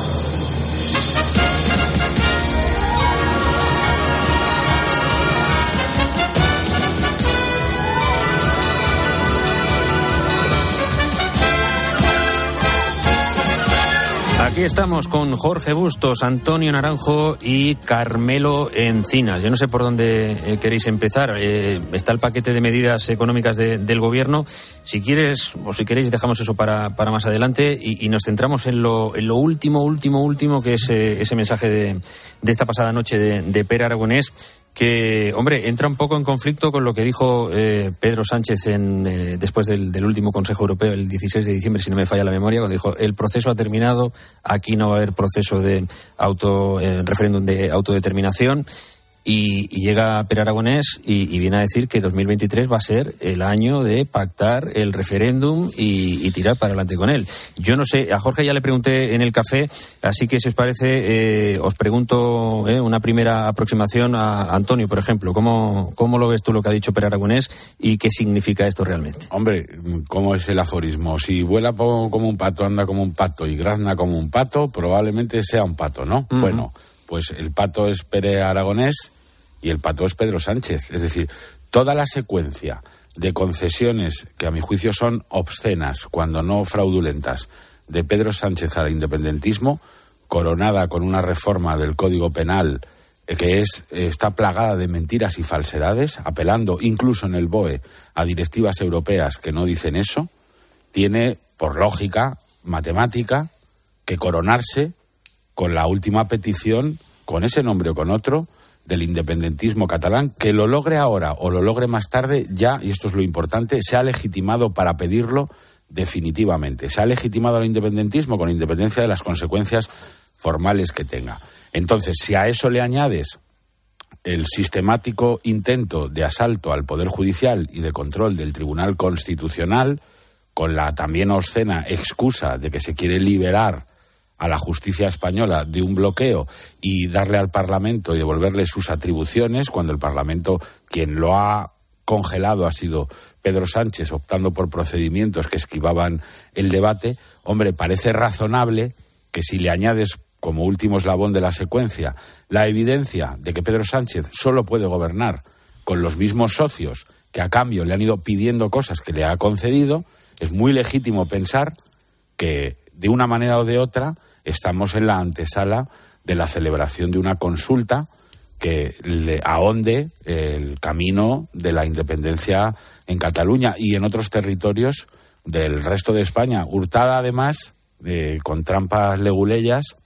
Aquí estamos con Jorge Bustos, Antonio Naranjo y Carmelo Encinas. Yo no sé por dónde eh, queréis empezar. Eh, está el paquete de medidas económicas de, del gobierno. Si quieres, o si queréis, dejamos eso para, para más adelante y, y nos centramos en lo, en lo último, último, último, que es eh, ese mensaje de, de esta pasada noche de, de Pere Aragonés, que, hombre, entra un poco en conflicto con lo que dijo eh, Pedro Sánchez en, eh, después del, del último Consejo Europeo, el dieciséis de diciembre, si no me falla la memoria, cuando dijo, el proceso ha terminado, aquí no va a haber proceso de auto eh, referéndum de autodeterminación. Y, y llega Pere Aragonés y, y viene a decir que dos mil veintitrés va a ser el año de pactar el referéndum y, y tirar para adelante con él. Yo no sé, a Jorge ya le pregunté en el café, así que si os parece, eh, os pregunto eh, una primera aproximación a Antonio, por ejemplo. ¿Cómo, ¿Cómo lo ves tú lo que ha dicho Pere Aragonés y qué significa esto realmente? Hombre, ¿cómo es el aforismo? Si vuela como un pato, anda como un pato y grazna como un pato, probablemente sea un pato, ¿no? Uh-huh. Bueno, pues el pato es Pere Aragonés y el pato es Pedro Sánchez. Es decir, toda la secuencia de concesiones que a mi juicio son obscenas, cuando no fraudulentas, de Pedro Sánchez al independentismo, coronada con una reforma del Código Penal que es está plagada de mentiras y falsedades, apelando incluso en el B O E a directivas europeas que no dicen eso, tiene, por lógica matemática, que coronarse con la última petición, con ese nombre o con otro, del independentismo catalán. Que lo logre ahora o lo logre más tarde, ya, y esto es lo importante, se ha legitimado para pedirlo definitivamente. Se ha legitimado el independentismo con independencia de las consecuencias formales que tenga. Entonces, si a eso le añades el sistemático intento de asalto al Poder Judicial y de control del Tribunal Constitucional, con la también obscena excusa de que se quiere liberar a la justicia española de un bloqueo y darle al Parlamento y devolverle sus atribuciones, cuando el Parlamento, quien lo ha congelado ha sido Pedro Sánchez, optando por procedimientos que esquivaban el debate. Hombre, parece razonable que si le añades como último eslabón de la secuencia la evidencia de que Pedro Sánchez solo puede gobernar con los mismos socios que a cambio le han ido pidiendo cosas que le ha concedido, es muy legítimo pensar que de una manera o de otra estamos en la antesala de la celebración de una consulta que le ahonde el camino de la independencia en Cataluña y en otros territorios del resto de España, hurtada además eh, con trampas leguleyas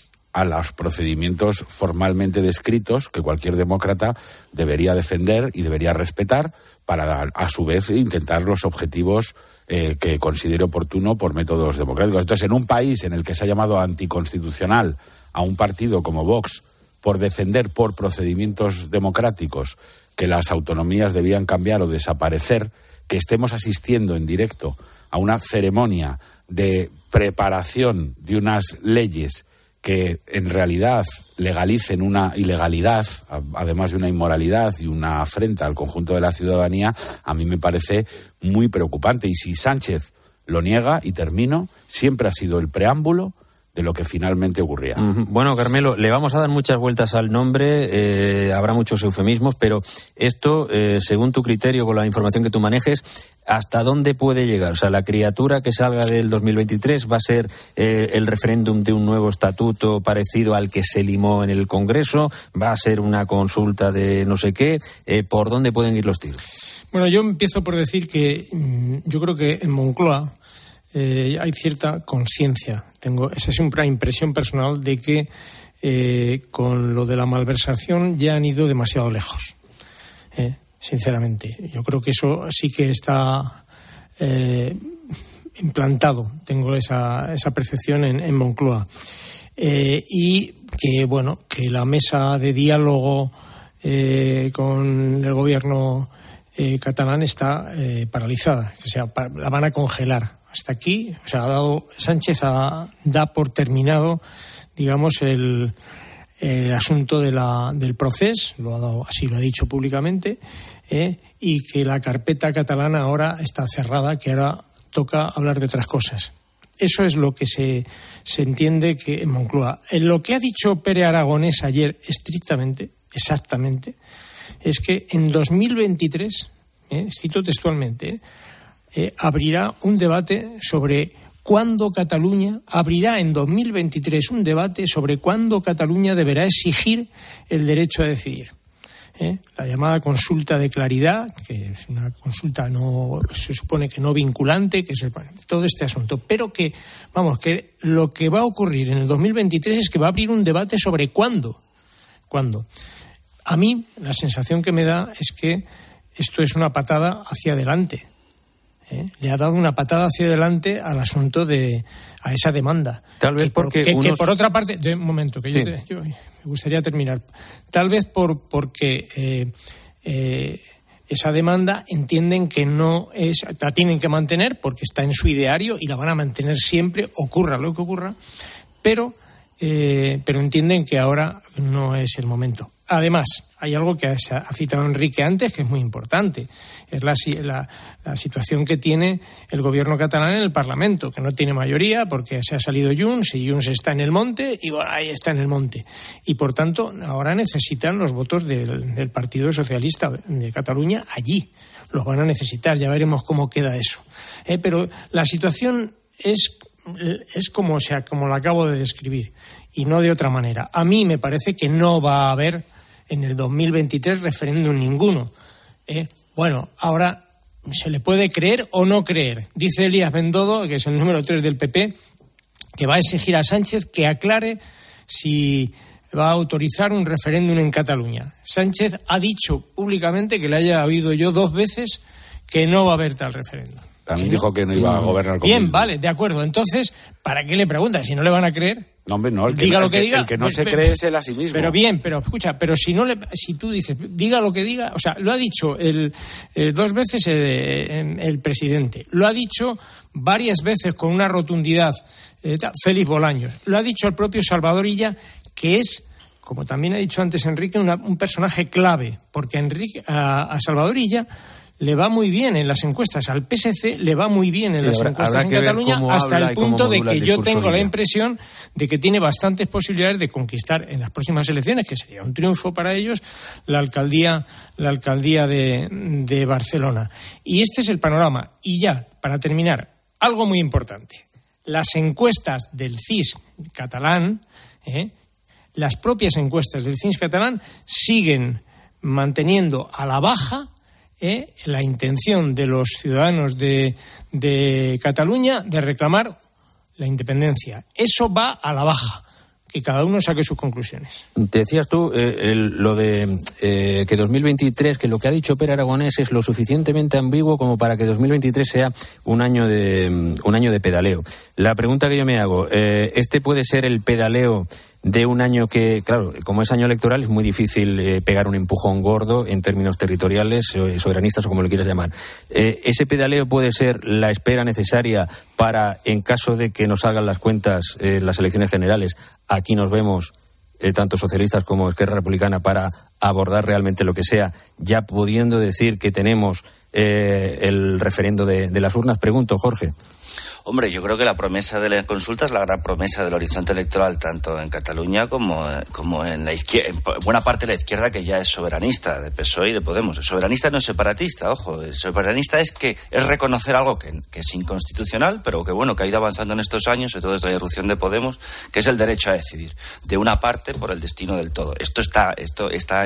a los procedimientos formalmente descritos que cualquier demócrata debería defender y debería respetar para, a su vez, intentar los objetivos eh, que considere oportuno por métodos democráticos. Entonces, en un país en el que se ha llamado anticonstitucional a un partido como Vox por defender por procedimientos democráticos que las autonomías debían cambiar o desaparecer, que estemos asistiendo en directo a una ceremonia de preparación de unas leyes que en realidad legalicen una ilegalidad, además de una inmoralidad y una afrenta al conjunto de la ciudadanía, a mí me parece muy preocupante. Y si Sánchez lo niega, y termino, siempre ha sido el preámbulo de lo que finalmente ocurría. Bueno, Carmelo, le vamos a dar muchas vueltas al nombre, eh, habrá muchos eufemismos, pero esto, eh, según tu criterio, con la información que tú manejes, ¿hasta dónde puede llegar? O sea, la criatura que salga del dos mil veintitrés va a ser eh, el referéndum de un nuevo estatuto parecido al que se limó en el Congreso, va a ser una consulta de no sé qué, eh, ¿por dónde pueden ir los tiros? Bueno, yo empiezo por decir que mmm, yo creo que en Moncloa Eh, hay cierta conciencia, tengo esa es una impresión personal de que eh, con lo de la malversación ya han ido demasiado lejos. Eh, sinceramente. Yo creo que eso sí que está eh, implantado, tengo esa, esa percepción en, en Moncloa. Eh, y que, bueno, que la mesa de diálogo eh, con el gobierno eh, catalán está eh, paralizada, o sea, pa- la van a congelar. Hasta aquí, o sea, ha dado, Sánchez ha, da por terminado, digamos, el, el asunto de la, del proceso, lo ha dado, así lo ha dicho públicamente, eh, y que la carpeta catalana ahora está cerrada, que ahora toca hablar de otras cosas. Eso es lo que se, se entiende que en Moncloa. En lo que ha dicho Pere Aragonés ayer, estrictamente, exactamente, es que en dos mil veintitrés, eh, cito textualmente, eh, eh, abrirá un debate sobre cuándo Cataluña, abrirá en dos mil veintitrés un debate sobre cuándo Cataluña deberá exigir el derecho a decidir. ¿Eh? La llamada consulta de claridad, que es una consulta no, se supone que no vinculante, que se, todo este asunto, pero que, vamos, que lo que va a ocurrir en el dos mil veintitrés es que va a abrir un debate sobre cuándo, cuándo. A mí la sensación que me da es que esto es una patada hacia adelante. ¿Eh? Le ha dado una patada hacia adelante al asunto de a esa demanda. Tal vez que por, porque que, unos... que por otra parte, de un momento, que sí. yo, te, yo me gustaría terminar. Tal vez por porque eh, eh, esa demanda entienden que no es, la tienen que mantener porque está en su ideario y la van a mantener siempre, ocurra lo que ocurra, pero eh, pero entienden que ahora no es el momento. Además, hay algo que ha citado Enrique antes, que es muy importante. Es la, la, la situación que tiene el gobierno catalán en el Parlamento, que no tiene mayoría porque se ha salido Junts y Junts está en el monte y bueno, ahí está en el monte. Y por tanto, ahora necesitan los votos del, del Partido Socialista de Cataluña allí. Los van a necesitar, ya veremos cómo queda eso. Eh, pero la situación es, es como, o sea, como la acabo de describir y no de otra manera. A mí me parece que no va a haber en el dos mil veintitrés referéndum ninguno. ¿Eh? Bueno, ahora se le puede creer o no creer. Dice Elías Bendodo, que es el número tres del P P, que va a exigir a Sánchez que aclare si va a autorizar un referéndum en Cataluña. Sánchez ha dicho públicamente, que le haya oído yo dos veces, que no va a haber tal referéndum. También dijo que no iba a gobernar con Bien, Bildu. vale, de acuerdo. Entonces, ¿para qué le preguntan? Si no le van a creer. No, hombre, no, el que, diga el lo que, que diga. el que no pues, se pero, cree es él a sí mismo. Pero bien, pero escucha, pero si no le, si tú dices, diga lo que diga, o sea, lo ha dicho el, eh, dos veces el, el presidente, lo ha dicho varias veces con una rotundidad eh, Félix Bolaños, lo ha dicho el propio Salvador Illa, que es, como también ha dicho antes Enrique, una, un personaje clave, porque a, Enrique, a, a Salvador Illa le va muy bien en las encuestas, al P S C le va muy bien en sí, las habrá, encuestas habrá en Cataluña, hasta el punto de que yo tengo la impresión de que tiene bastantes posibilidades de conquistar en las próximas elecciones, que sería un triunfo para ellos, la alcaldía, la alcaldía de, de Barcelona. Y este es el panorama. Y ya, para terminar, algo muy importante. Las encuestas del C I S catalán, ¿eh? las propias encuestas del C I S catalán siguen manteniendo a la baja Eh, la intención de los ciudadanos de, de Cataluña de reclamar la independencia. Eso va a la baja. Que cada uno saque sus conclusiones. Te decías tú eh, el, lo de eh, que dos mil veintitrés, que lo que ha dicho Pere Aragonés es lo suficientemente ambiguo como para que dos mil veintitrés sea un año de un año de pedaleo. La pregunta que yo me hago, eh, ¿este puede ser el pedaleo de un año que, claro, como es año electoral, es muy difícil eh, pegar un empujón gordo en términos territoriales, eh, soberanistas o como lo quieras llamar? Eh, ¿Ese pedaleo puede ser la espera necesaria para, en caso de que nos salgan las cuentas en eh, las elecciones generales, aquí nos vemos, eh, tanto socialistas como Esquerra Republicana, para abordar realmente lo que sea, ya pudiendo decir que tenemos eh, el referendo de, de las urnas? Pregunto, Jorge. Hombre, yo creo que la promesa de la consulta es la gran promesa del horizonte electoral, tanto en Cataluña como, como en la izquierda, en buena parte de la izquierda, que ya es soberanista, de P S O E y de Podemos. El soberanista no es separatista, ojo. El soberanista es que es reconocer algo que, que es inconstitucional, pero que bueno, que ha ido avanzando en estos años, sobre todo desde la irrupción de Podemos, que es el derecho a decidir de una parte por el destino del todo. Esto está, esto está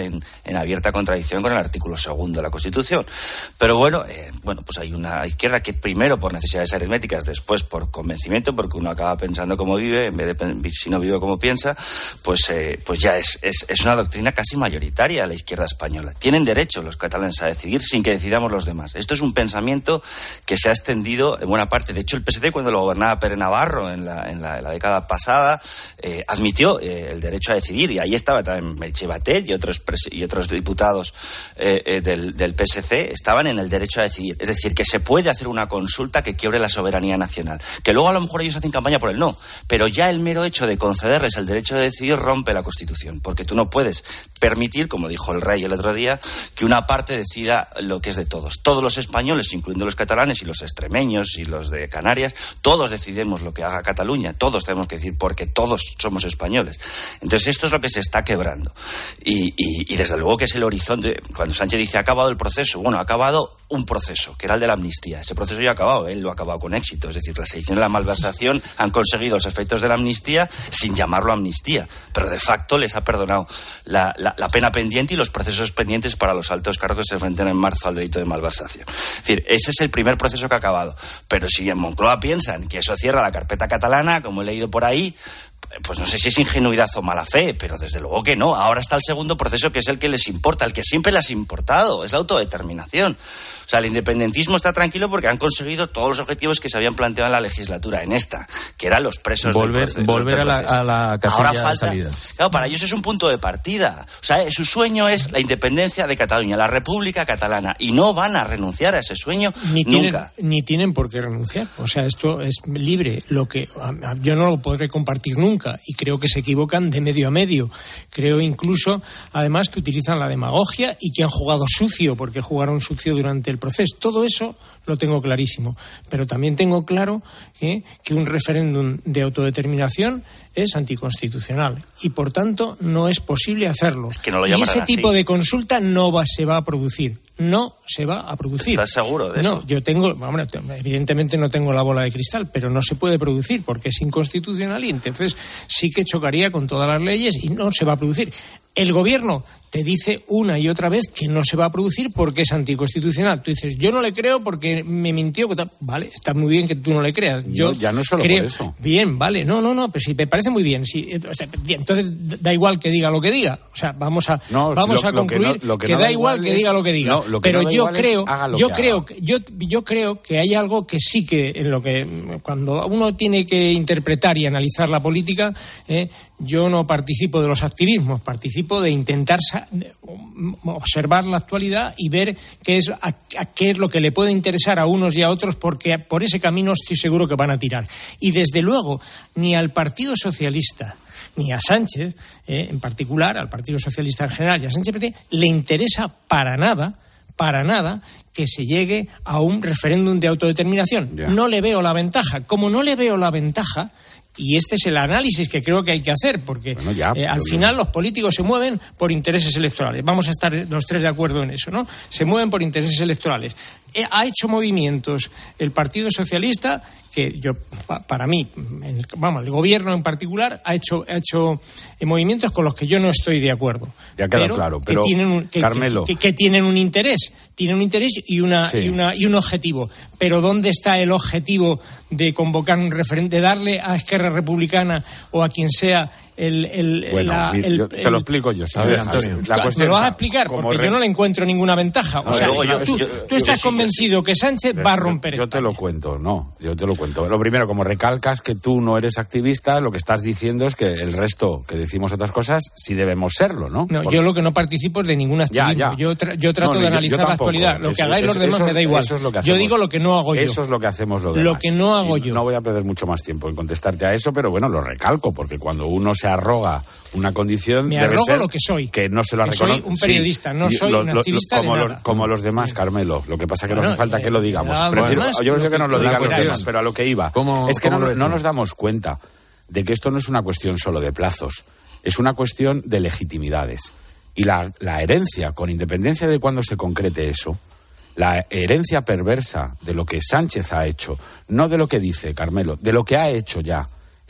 en, en abierta contradicción con el artículo segundo de la Constitución. Pero bueno, eh, bueno, pues hay una izquierda que primero por necesidades aritméticas, después por convencimiento, porque uno acaba pensando como vive, en vez de si no vive como piensa, pues, eh, pues ya es, es, es una doctrina casi mayoritaria la izquierda española. Tienen derecho los catalanes a decidir sin que decidamos los demás. Esto es un pensamiento que se ha extendido en buena parte. De hecho, el P S C, cuando lo gobernaba Pere Navarro en la, en la, en la década pasada, eh, admitió eh, el derecho a decidir, y ahí estaba también Meritxell Batet y otros, y otros diputados eh, eh, del, del P S C, estaban en el derecho a decidir. Es decir, que se puede hacer una consulta que quiebre la soberanía nacional. Que luego a lo mejor ellos hacen campaña por el no, pero ya el mero hecho de concederles el derecho de decidir rompe la Constitución, porque tú no puedes permitir, como dijo el rey el otro día, que una parte decida lo que es de todos. Todos los españoles, incluyendo los catalanes y los extremeños y los de Canarias, todos decidimos lo que haga Cataluña, todos tenemos que decir, porque todos somos españoles. Entonces esto es lo que se está quebrando. Y, y, y desde luego que es el horizonte. Cuando Sánchez dice ha acabado el proceso, bueno, ha acabado un proceso, que era el de la amnistía. Ese proceso ya ha acabado, él lo ha acabado con éxito. Es decir, la sedición y la malversación han conseguido los efectos de la amnistía sin llamarlo amnistía, pero de facto les ha perdonado la, la, la pena pendiente y los procesos pendientes para los altos cargos que se enfrentan en marzo al delito de malversación. Es decir, ese es el primer proceso que ha acabado. Pero si en Moncloa piensan que eso cierra la carpeta catalana, como he leído por ahí, pues no sé si es ingenuidad o mala fe, pero desde luego que no. Ahora está el segundo proceso, que es el que les importa, el que siempre les ha importado, es la autodeterminación. O sea, el independentismo está tranquilo porque han conseguido todos los objetivos que se habían planteado en la legislatura, en esta, que eran los presos volver, del proceso. Volver a la, a la casilla Ahora falta, de salida. Claro, para ellos es un punto de partida. O sea, su sueño es la independencia de Cataluña, la República Catalana, y no van a renunciar a ese sueño ni nunca. Tienen, ni tienen por qué renunciar. O sea, esto es libre. Lo que yo no lo podré compartir nunca, y creo que se equivocan de medio a medio. Creo incluso, además, que utilizan la demagogia y que han jugado sucio, porque jugaron sucio durante el proceso. Todo eso lo tengo clarísimo. Pero también tengo claro ¿eh? que un referéndum de autodeterminación es anticonstitucional y, por tanto, no es posible hacerlo. Es que no lo y ese así. tipo de consulta no va, se va a producir. No se va a producir. ¿Estás seguro de no, eso? yo tengo, bueno, evidentemente no tengo la bola de cristal, pero no se puede producir porque es inconstitucional y entonces sí que chocaría con todas las leyes y no se va a producir. El gobierno te dice una y otra vez que no se va a producir porque es anticonstitucional. Tú dices, yo no le creo porque me mintió. Vale, está muy bien que tú no le creas. Yo no, ya no es solo creo, por eso. Bien, vale, no, no, no, pero sí, me parece muy bien. Sí, o sea, entonces da igual que diga lo que diga. O sea, vamos a no, vamos lo, a concluir lo que, no, lo que, que no da, da igual, igual que es, diga lo que diga. No, lo que pero no da yo igual creo, es, yo que creo, haga. que, yo, yo creo que hay algo que sí que en lo que cuando uno tiene que interpretar y analizar la política, eh, yo no participo de los activismos, participo de intentar sa- observar la actualidad y ver qué es a, a qué es lo que le puede interesar a unos y a otros, porque por ese camino estoy seguro que van a tirar. Y desde luego ni al Partido Socialista ni a Sánchez, eh, en particular, al Partido Socialista en general y a Sánchez le interesa para nada, para nada que se llegue a un referéndum de autodeterminación. Yeah. No le veo la ventaja. Como no le veo la ventaja, y este es el análisis que creo que hay que hacer, porque bueno, ya, eh, al final los políticos se mueven por intereses electorales. Vamos a estar los tres de acuerdo en eso, ¿no? Se mueven por intereses electorales. Eh, ha hecho movimientos el Partido Socialista que yo, pa, para mí, el, vamos, el gobierno en particular ha hecho, ha hecho eh, movimientos con los que yo no estoy de acuerdo. Ya queda pero claro, pero que tienen un, que, Carmelo, que, que, que tienen un interés, tienen un interés y una, sí. y una y un objetivo. Pero ¿dónde está el objetivo de convocar un referente, de darle a Esquerra Republicana o a quien sea el, el, bueno, la, el, yo, te el, lo explico yo. A ver, Antonio, la ¿me lo vas a explicar? Porque re... yo no le encuentro ninguna ventaja. No, o sea, yo, yo, tú, yo, tú estás yo, convencido yo, que Sánchez va a romper. Yo, yo te lo cuento, no, yo te lo cuento. Lo primero, como recalcas que tú no eres activista, lo que estás diciendo es que el resto, que decimos otras cosas, sí debemos serlo, ¿no? No, Porque... yo lo que no participo es de ningún activismo. Ya, ya. Yo, tra yo trato no, de analizar la actualidad. Lo que eso, hagáis eso, los demás eso, me da igual. Eso es lo que yo digo lo que no hago yo. Eso es lo que hacemos los demás. Lo que no hago y yo. No voy a perder mucho más tiempo en contestarte a eso, pero bueno, lo recalco, porque cuando uno se arroga una condición me debe arrogo ser lo que soy que no se lo reconoce. Soy un periodista, sí, no soy lo, un activista lo, como de los, nada. como los demás, Carmelo. Lo que pasa es que bueno, no hace falta eh, que lo digamos. eh, Prefiero, más, yo creo que nos lo digan los demás, pero a lo que iba. ¿Cómo, es que cómo no, no nos damos cuenta de que esto no es una cuestión solo de plazos, es una cuestión de legitimidades. Y la, la herencia, con independencia de cuándo se concrete eso, la herencia perversa de lo que Sánchez ha hecho, no de lo que dice Carmelo, de lo que ha hecho ya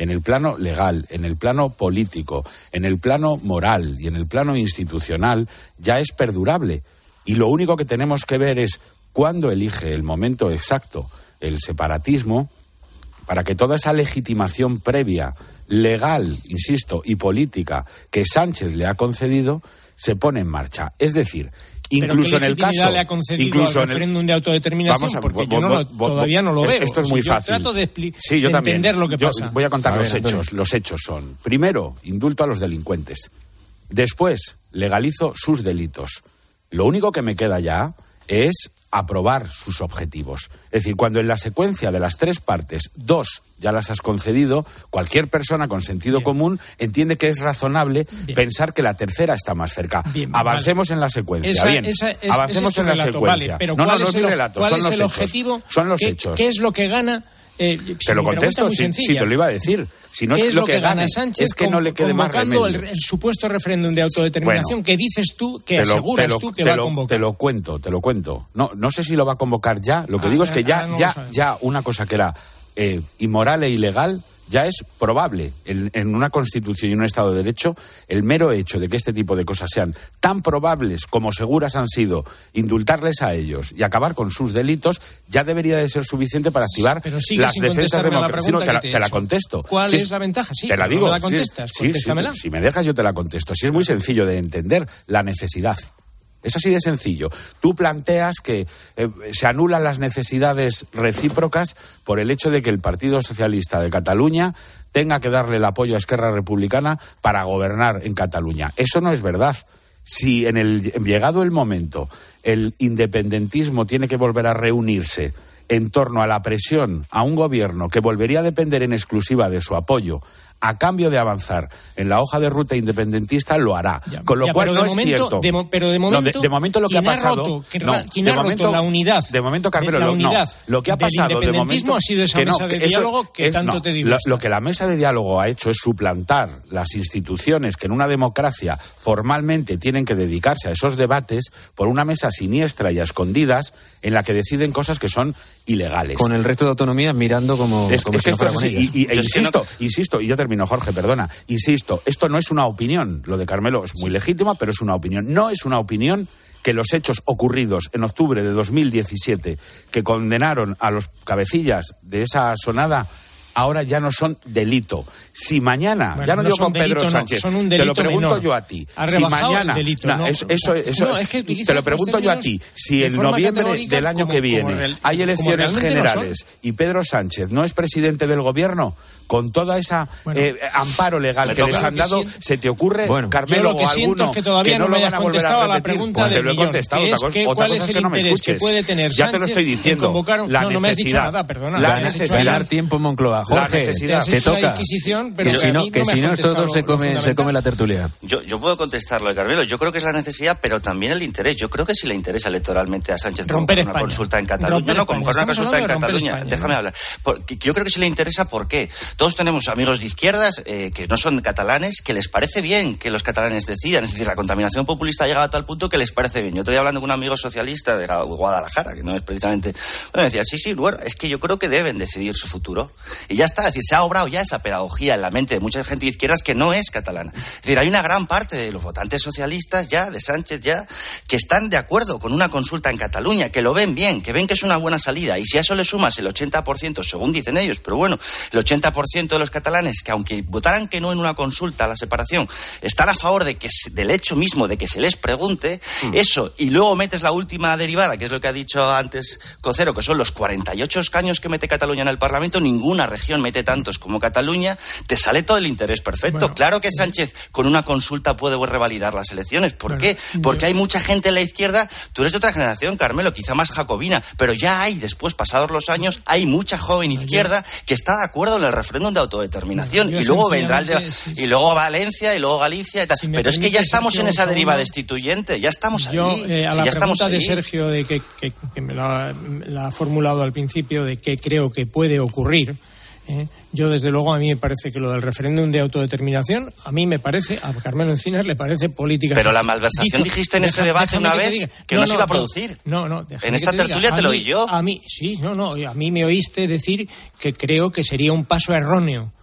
en el plano legal, en el plano político, en el plano moral y en el plano institucional, ya es perdurable. Y lo único que tenemos que ver es cuándo elige el momento exacto el separatismo para que toda esa legitimación previa, legal, insisto, y política que Sánchez le ha concedido se pone en marcha. Es decir, incluso en el caso, le ha concedido incluso al en el referéndum de autodeterminación, a, porque yo no lo, todavía no lo veo. Esto es muy si yo fácil. Trato de, expli- sí, yo de también. entender lo que yo pasa. Voy a contar a los ver, hechos. Antonio. Los hechos son: primero, indulto a los delincuentes. Después, legalizo sus delitos. Lo único que me queda ya es aprobar sus objetivos. Es decir, cuando en la secuencia de las tres partes, dos ya las has concedido, cualquier persona con sentido Bien. común entiende que es razonable Bien. pensar que la tercera está más cerca. Bien, Avancemos vale. en la secuencia. Esa, Bien, esa, es, avancemos en la relato, secuencia. Vale, pero no, ¿cuál no, no es es el, mi relato, ¿cuál son es los el hechos. objetivo? Son los ¿Qué, hechos. ¿Qué es lo que gana? Eh, te lo contesto, si, si te lo iba a decir. Si no ¿Qué es, es lo lo que, que gana gane, Sánchez es que no le quede más remedio. el, el supuesto referéndum de autodeterminación bueno, que dices tú, que te lo, aseguras te lo, tú que te va lo, a convocar? Te lo cuento, te lo cuento. No, no sé si lo va a convocar ya. Lo que ah, digo es que ya, no ya, ya una cosa que era eh, inmoral e ilegal ya es probable en, en una Constitución y en un Estado de Derecho. El mero hecho de que este tipo de cosas sean tan probables como seguras han sido, indultarles a ellos y acabar con sus delitos, ya debería de ser suficiente para activar las defensas democráticas. Si no, te, la, te, te la contesto. ¿Cuál sí, es la ventaja? Sí, te la digo. No me la contestas, sí, contéstamela. Sí, sí, si me dejas yo te la contesto. Si es muy sencillo de entender la necesidad. Es así de sencillo. Tú planteas que eh, se anulan las necesidades recíprocas por el hecho de que el Partido Socialista de Cataluña tenga que darle el apoyo a Esquerra Republicana para gobernar en Cataluña. Eso no es verdad. Si en el llegado el momento el independentismo tiene que volver a reunirse en torno a la presión a un gobierno que volvería a depender en exclusiva de su apoyo, a cambio de avanzar en la hoja de ruta independentista, lo hará. Ya, Con lo ya, cual no momento, es cierto. De, pero de momento, no, de, de momento lo que ha pasado... Roto, que, no, ¿quién de ha momento, roto la unidad? De momento, Carmelo, de, la lo, unidad no, lo que ha pasado de momento... ha sido esa que no, mesa de que eso, diálogo que es, tanto no, te digo. Lo, lo que la mesa de diálogo ha hecho es suplantar las instituciones que en una democracia formalmente tienen que dedicarse a esos debates por una mesa siniestra y a escondidas en la que deciden cosas que son ilegales. Con el resto de autonomías mirando como, es, como es si que no esto fuera es con así. ellas. Y, y, e yo insisto, no... insisto, y yo termino, Jorge, perdona, insisto, esto no es una opinión, lo de Carmelo es muy legítimo, pero es una opinión. No es una opinión que los hechos ocurridos en octubre de dos mil diecisiete, que condenaron a los cabecillas de esa sonada, ahora ya no son delito. Si mañana, bueno, ya no, no digo con delito, Pedro no, Sánchez, son un te lo delito pregunto menor. yo a ti. Ha si mañana, el delito, no, no, eso, eso, eso no, es que te lo pregunto yo a ti. Si en noviembre del año como, que viene como real, hay elecciones generales no y Pedro Sánchez no es presidente del gobierno, con toda esa bueno, eh, amparo legal que les han dado, siento, ¿se te ocurre, bueno, Carmelo, yo lo que o siento alguno es que todavía que no, no me lo hayas van a volver contestado a a la repetir? pregunta Pues del lo he millón, contestado, que es otra cosa, que, otra cuál cosa es es el que no me interés escuches. que puede tener Ya Sánchez te lo estoy diciendo. En convocar, la no, no me has dicho necesidad, nada, perdona. la me necesidad, ganar tiempo en Moncloa. Jorge, necesidad. te toca. Pero que si no, que si no todo se come, se come la tertulia. Yo, yo puedo contestarlo de Carmelo. Yo creo que es la necesidad, pero también el interés. Yo creo que sí le interesa electoralmente a Sánchez romper una España. consulta en Cataluña. Romper no, no, convocar una consulta en Cataluña. España, Déjame ¿no? hablar. Porque yo creo que sí le interesa. ¿Por qué? Todos tenemos amigos de izquierdas eh, que no son catalanes, que les parece bien que los catalanes decidan. Es decir, la contaminación populista ha llegado a tal punto que les parece bien. Yo estoy hablando con un amigo socialista de Guadalajara, que no es precisamente... Bueno, me decía, sí, sí, bueno, es que yo creo que deben decidir su futuro. Y ya está. Es decir, se ha obrado ya esa pedagogía en la mente de mucha gente de izquierdas que no es catalana. Es decir, hay una gran parte de los votantes socialistas ya, de Sánchez ya, que están de acuerdo con una consulta en Cataluña, que lo ven bien, que ven que es una buena salida. Y si a eso le sumas el ochenta por ciento, según dicen ellos, pero bueno, el ochenta por ciento de los catalanes que aunque votaran que no en una consulta a la separación, están a favor de que del hecho mismo de que se les pregunte, mm. eso, y luego metes la última derivada, que es lo que ha dicho antes Cocero, que son los cuarenta y ocho escaños que mete Cataluña en el Parlamento, ninguna región mete tantos como Cataluña, te sale todo el interés perfecto. Bueno, claro que Sánchez con una consulta puede revalidar las elecciones. ¿Por bueno, qué? Porque yo... hay mucha gente en la izquierda, tú eres de otra generación, Carmelo, quizá más jacobina, pero ya hay, después, pasados los años, hay mucha joven bueno, izquierda yo... que está de acuerdo en el referéndum de autodeterminación. Bueno, y luego vendrá el de... sí, sí. y luego Valencia, y luego Galicia y tal. Si pero es que ya estamos en esa deriva destituyente, ya estamos yo, ahí. Eh, a si la ya pregunta estamos de Sergio, de que, que, que me la, la ha formulado al principio, de qué creo que puede ocurrir, Eh, yo, desde luego, a mí me parece que lo del referéndum de autodeterminación, a mí me parece, a Carmelo Encinas le parece política. Pero la malversación dicho, dijiste en deja, este debate una vez que, que no, no se iba a producir. No, no. En esta te tertulia diga. te lo mí, oí yo. A mí, sí, no, no. A mí me oíste decir que creo que sería un paso erróneo.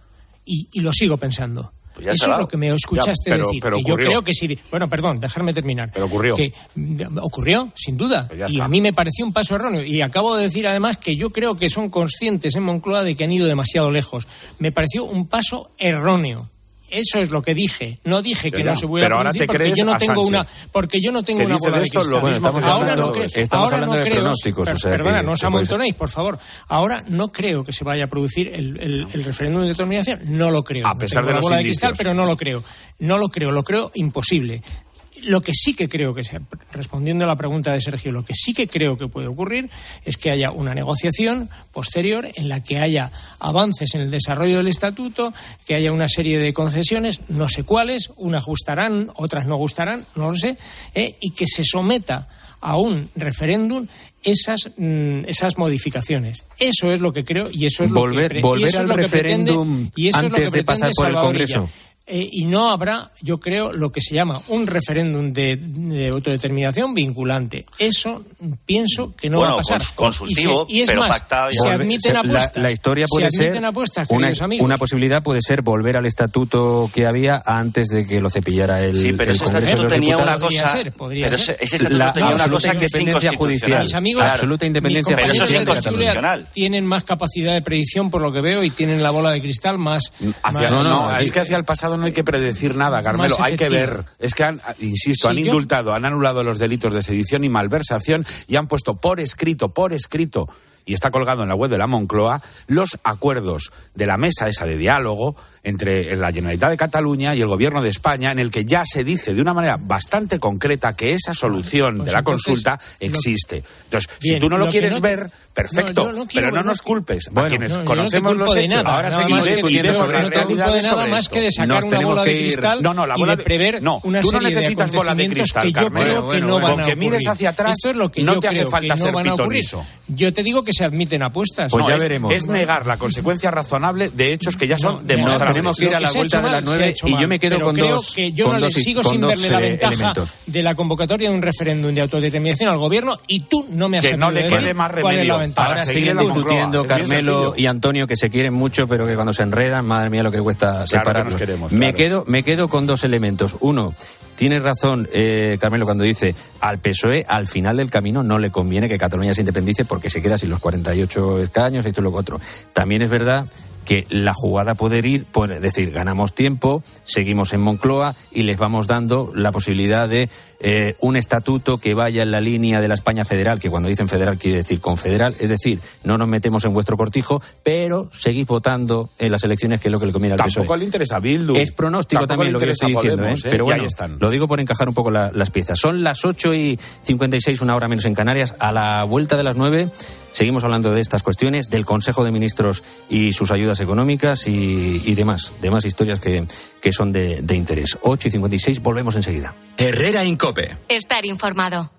y, y lo sigo pensando. Pues Eso es lo que me escuchaste ya, pero, decir. pero que yo creo que sí. Bueno, perdón, dejarme terminar. Pero ocurrió. Que ocurrió, sin duda. Pues y a mí me pareció un paso erróneo. Y acabo de decir además que yo creo que son conscientes en Moncloa de que han ido demasiado lejos. Me pareció un paso erróneo. Eso es lo que dije. No dije que ya, no se pudiera pero producir ahora te porque crees yo no a tengo una Sánchez, porque yo no tengo una bola de esto cristal. Lo mismo estamos ahora hablando, no creo, estamos ahora hablando no de creo, pronósticos. Per, o sea, perdona, que, no os amontonéis, por favor. Ahora no creo que se vaya a producir el, el, el referéndum de determinación. No lo creo. A pesar no de la los bola de indicios. cristal, pero no lo creo. No lo creo, lo creo imposible. Lo que sí que creo que sea, respondiendo a la pregunta de Sergio, lo que sí que creo que puede ocurrir es que haya una negociación posterior en la que haya avances en el desarrollo del estatuto, que haya una serie de concesiones, no sé cuáles, unas gustarán, otras no gustarán, no lo sé, ¿eh? y que se someta a un referéndum esas mm, esas modificaciones. Eso es lo que creo y eso es volver, lo que pre- volver y eso al es lo que referéndum pretende, y eso antes es lo que de pasar pretende por el Salvador Congreso. Illa. Eh, y no habrá, yo creo, lo que se llama un referéndum de, de autodeterminación vinculante. Eso pienso que no bueno, va a pasar. Cons- consultivo, y se, y es pero más, pactado. se admiten la, apuestas. La historia puede se ser admiten apuestas, una, queridos amigos. una posibilidad puede ser volver al estatuto que había antes de que lo cepillara el, sí, pero el ese Congreso estatuto de los tenía Diputados. una cosa. Podría ser, podría pero ser. ese, ese estatuto la tenía una absoluta cosa que es independencia judicial. Mis amigos, la absoluta independencia pero eso es judicial. inconstitucional. Tienen más capacidad de predicción por lo que veo y tienen la bola de cristal más. Hacia, más no, no, no, es que hacia el pasado no hay que predecir nada, Carmelo. Hay que ver. Es que, han, insisto, Sí, han yo- indultado, han anulado los delitos de sedición y malversación y han puesto por escrito, por escrito, y está colgado en la web de la Moncloa, los acuerdos de la mesa esa de diálogo entre la Generalitat de Cataluña y el Gobierno de España, en el que ya se dice de una manera bastante concreta que esa solución Pues de la entonces, consulta lo- existe. Entonces, Bien, si tú no lo, lo que quieres no- ver, perfecto, No, yo no quiero pero no ver, nos no- culpes Bueno, a quienes no, yo conocemos no te los culpo de hechos. nada, Ahora nada seguimos más que discutiendo te- sobre no las te culpo de realidades nada sobre más esto. que de sacar Nos una tenemos bola que de ir- cristal No, no, la bola y de- de prever no, una tú no serie de necesitas bola de acontecimientos cristal, que yo Carmelo. creo Bueno, que no bueno, van con a que ocurrir. mires hacia atrás, Esto es lo que no yo te hace creo falta que no ser van a ocurrir. pitoniso. Yo te digo que se admiten apuestas. Pues No, ya es, veremos. es negar la consecuencia razonable de hechos que ya son No, demostrables. Nos tenemos que ir Lo a la se ha vuelta hecho de las mal, se ha nueve hecho y yo mal, me quedo pero con creo dos que yo con no le dos- sigo con sin dos, verle la eh, ventaja elementos. de la convocatoria de un referéndum de autodeterminación al gobierno y tú no me has Que no sabido le decir quede más cuál es la remedio ventaja. para Ahora seguir siguen en la Moncloa. discutiendo Es bien Carmelo sencillo. y Antonio, que se quieren mucho, pero que cuando se enredan, madre mía, lo que cuesta Claro que separarlos. nos queremos, me, claro. quedo, me quedo con dos elementos. Uno, tiene razón eh, Carmelo cuando dice al P S O E al final del camino no le conviene que Cataluña se independice porque se queda sin los cuarenta y ocho escaños, esto y lo otro. También es verdad que la jugada puede ir, puede decir, ganamos tiempo, seguimos en Moncloa y les vamos dando la posibilidad de eh, un estatuto que vaya en la línea de la España federal, que cuando dicen federal quiere decir confederal, es decir, no nos metemos en vuestro cortijo, pero seguís votando en las elecciones, que es lo que le conviene al P S O E. Tampoco le interesa a Bildu. Es pronóstico Tampoco también le lo que yo interesa estoy diciendo, Podemos, ¿eh? ¿eh? Pero Y bueno, ahí están. lo digo por encajar un poco la- las piezas. Son las ocho y cincuenta y seis, una hora menos en Canarias. A la vuelta de las nueve seguimos hablando de estas cuestiones, del Consejo de Ministros y sus ayudas económicas y, y demás, demás historias que, que son de, de interés. ocho y cincuenta y seis, volvemos enseguida. Herrera Incope. Estar informado.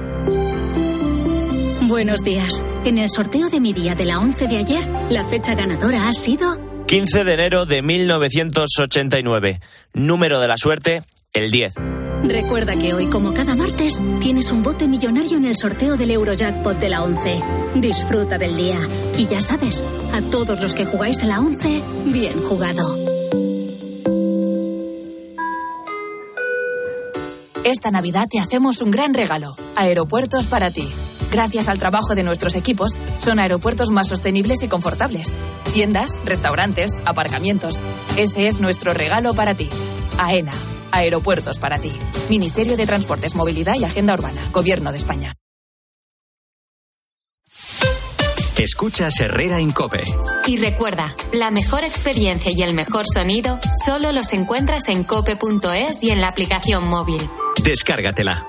Buenos días. En el sorteo de mi día de la once de ayer, la fecha ganadora ha sido quince de enero de mil novecientos ochenta y nueve. Número de la suerte, el diez. Recuerda que hoy, como cada martes, tienes un bote millonario en el sorteo del Eurojackpot de la once. Disfruta del día. Y ya sabes, a todos los que jugáis a la once, bien jugado. Esta Navidad te hacemos un gran regalo. Aeropuertos para ti. Gracias al trabajo de nuestros equipos, son aeropuertos más sostenibles y confortables. Tiendas, restaurantes, aparcamientos. Ese es nuestro regalo para ti. AENA. Aeropuertos para ti. Ministerio de Transportes, Movilidad y Agenda Urbana. Gobierno de España. Escuchas Herrera Incope. Y recuerda, la mejor experiencia y el mejor sonido solo los encuentras en cope punto es y en la aplicación móvil. Descárgatela.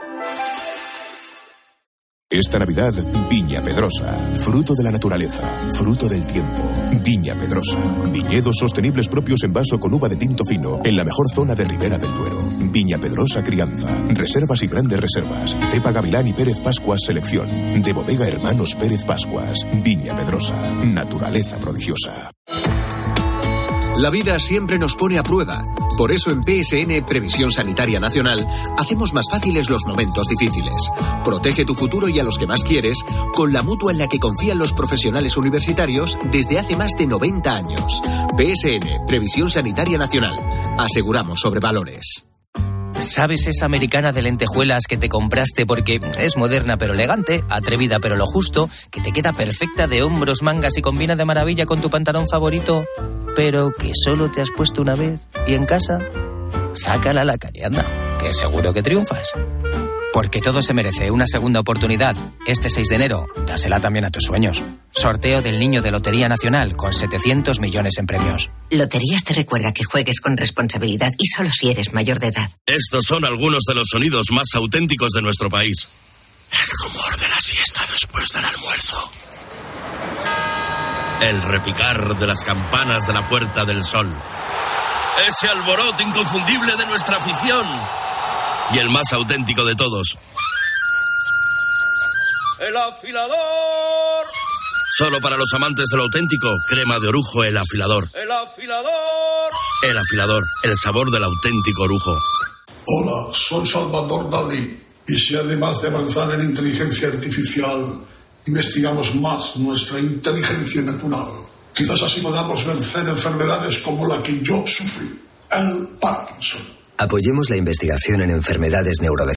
Esta Navidad, Viña Pedrosa, fruto de la naturaleza, fruto del tiempo. Viña Pedrosa, viñedos sostenibles propios en vaso con uva de tinto fino, en la mejor zona de Ribera del Duero. Viña Pedrosa Crianza, reservas y grandes reservas. Cepa Gavilán y Pérez Pascuas Selección, de Bodega Hermanos Pérez Pascuas. Viña Pedrosa, naturaleza prodigiosa. La vida siempre nos pone a prueba, Por eso en P S N, Previsión Sanitaria Nacional, hacemos más fáciles los momentos difíciles. Protege tu futuro y a los que más quieres con la mutua en la que confían los profesionales universitarios desde hace más de noventa años. P S N, Previsión Sanitaria Nacional. Aseguramos sobre valores. ¿Sabes esa americana de lentejuelas que te compraste porque es moderna pero elegante, atrevida pero lo justo, que te queda perfecta de hombros, mangas y combina de maravilla con tu pantalón favorito, pero que solo te has puesto una vez y en casa? Sácala a la calle, anda, que seguro que triunfas. Porque todo se merece una segunda oportunidad. Este seis de enero, dásela también a tus sueños. Sorteo del Niño de Lotería Nacional con setecientos millones en premios. Loterías te recuerda que juegues con responsabilidad y solo si eres mayor de edad. Estos son algunos de los sonidos más auténticos de nuestro país. El rumor de la siesta después del almuerzo. El repicar de las campanas de la Puerta del Sol. Ese alboroto inconfundible de nuestra afición. Y el más auténtico de todos. ¡El afilador! Solo para los amantes de lo auténtico, crema de orujo El Afilador. ¡El afilador! El Afilador, el sabor del auténtico orujo. Hola, soy Salvador Dalí. Y si además de avanzar en inteligencia artificial, investigamos más nuestra inteligencia natural, quizás así podamos vencer enfermedades como la que yo sufrí, el Parkinson. Apoyemos la investigación en enfermedades neurodegenerativas.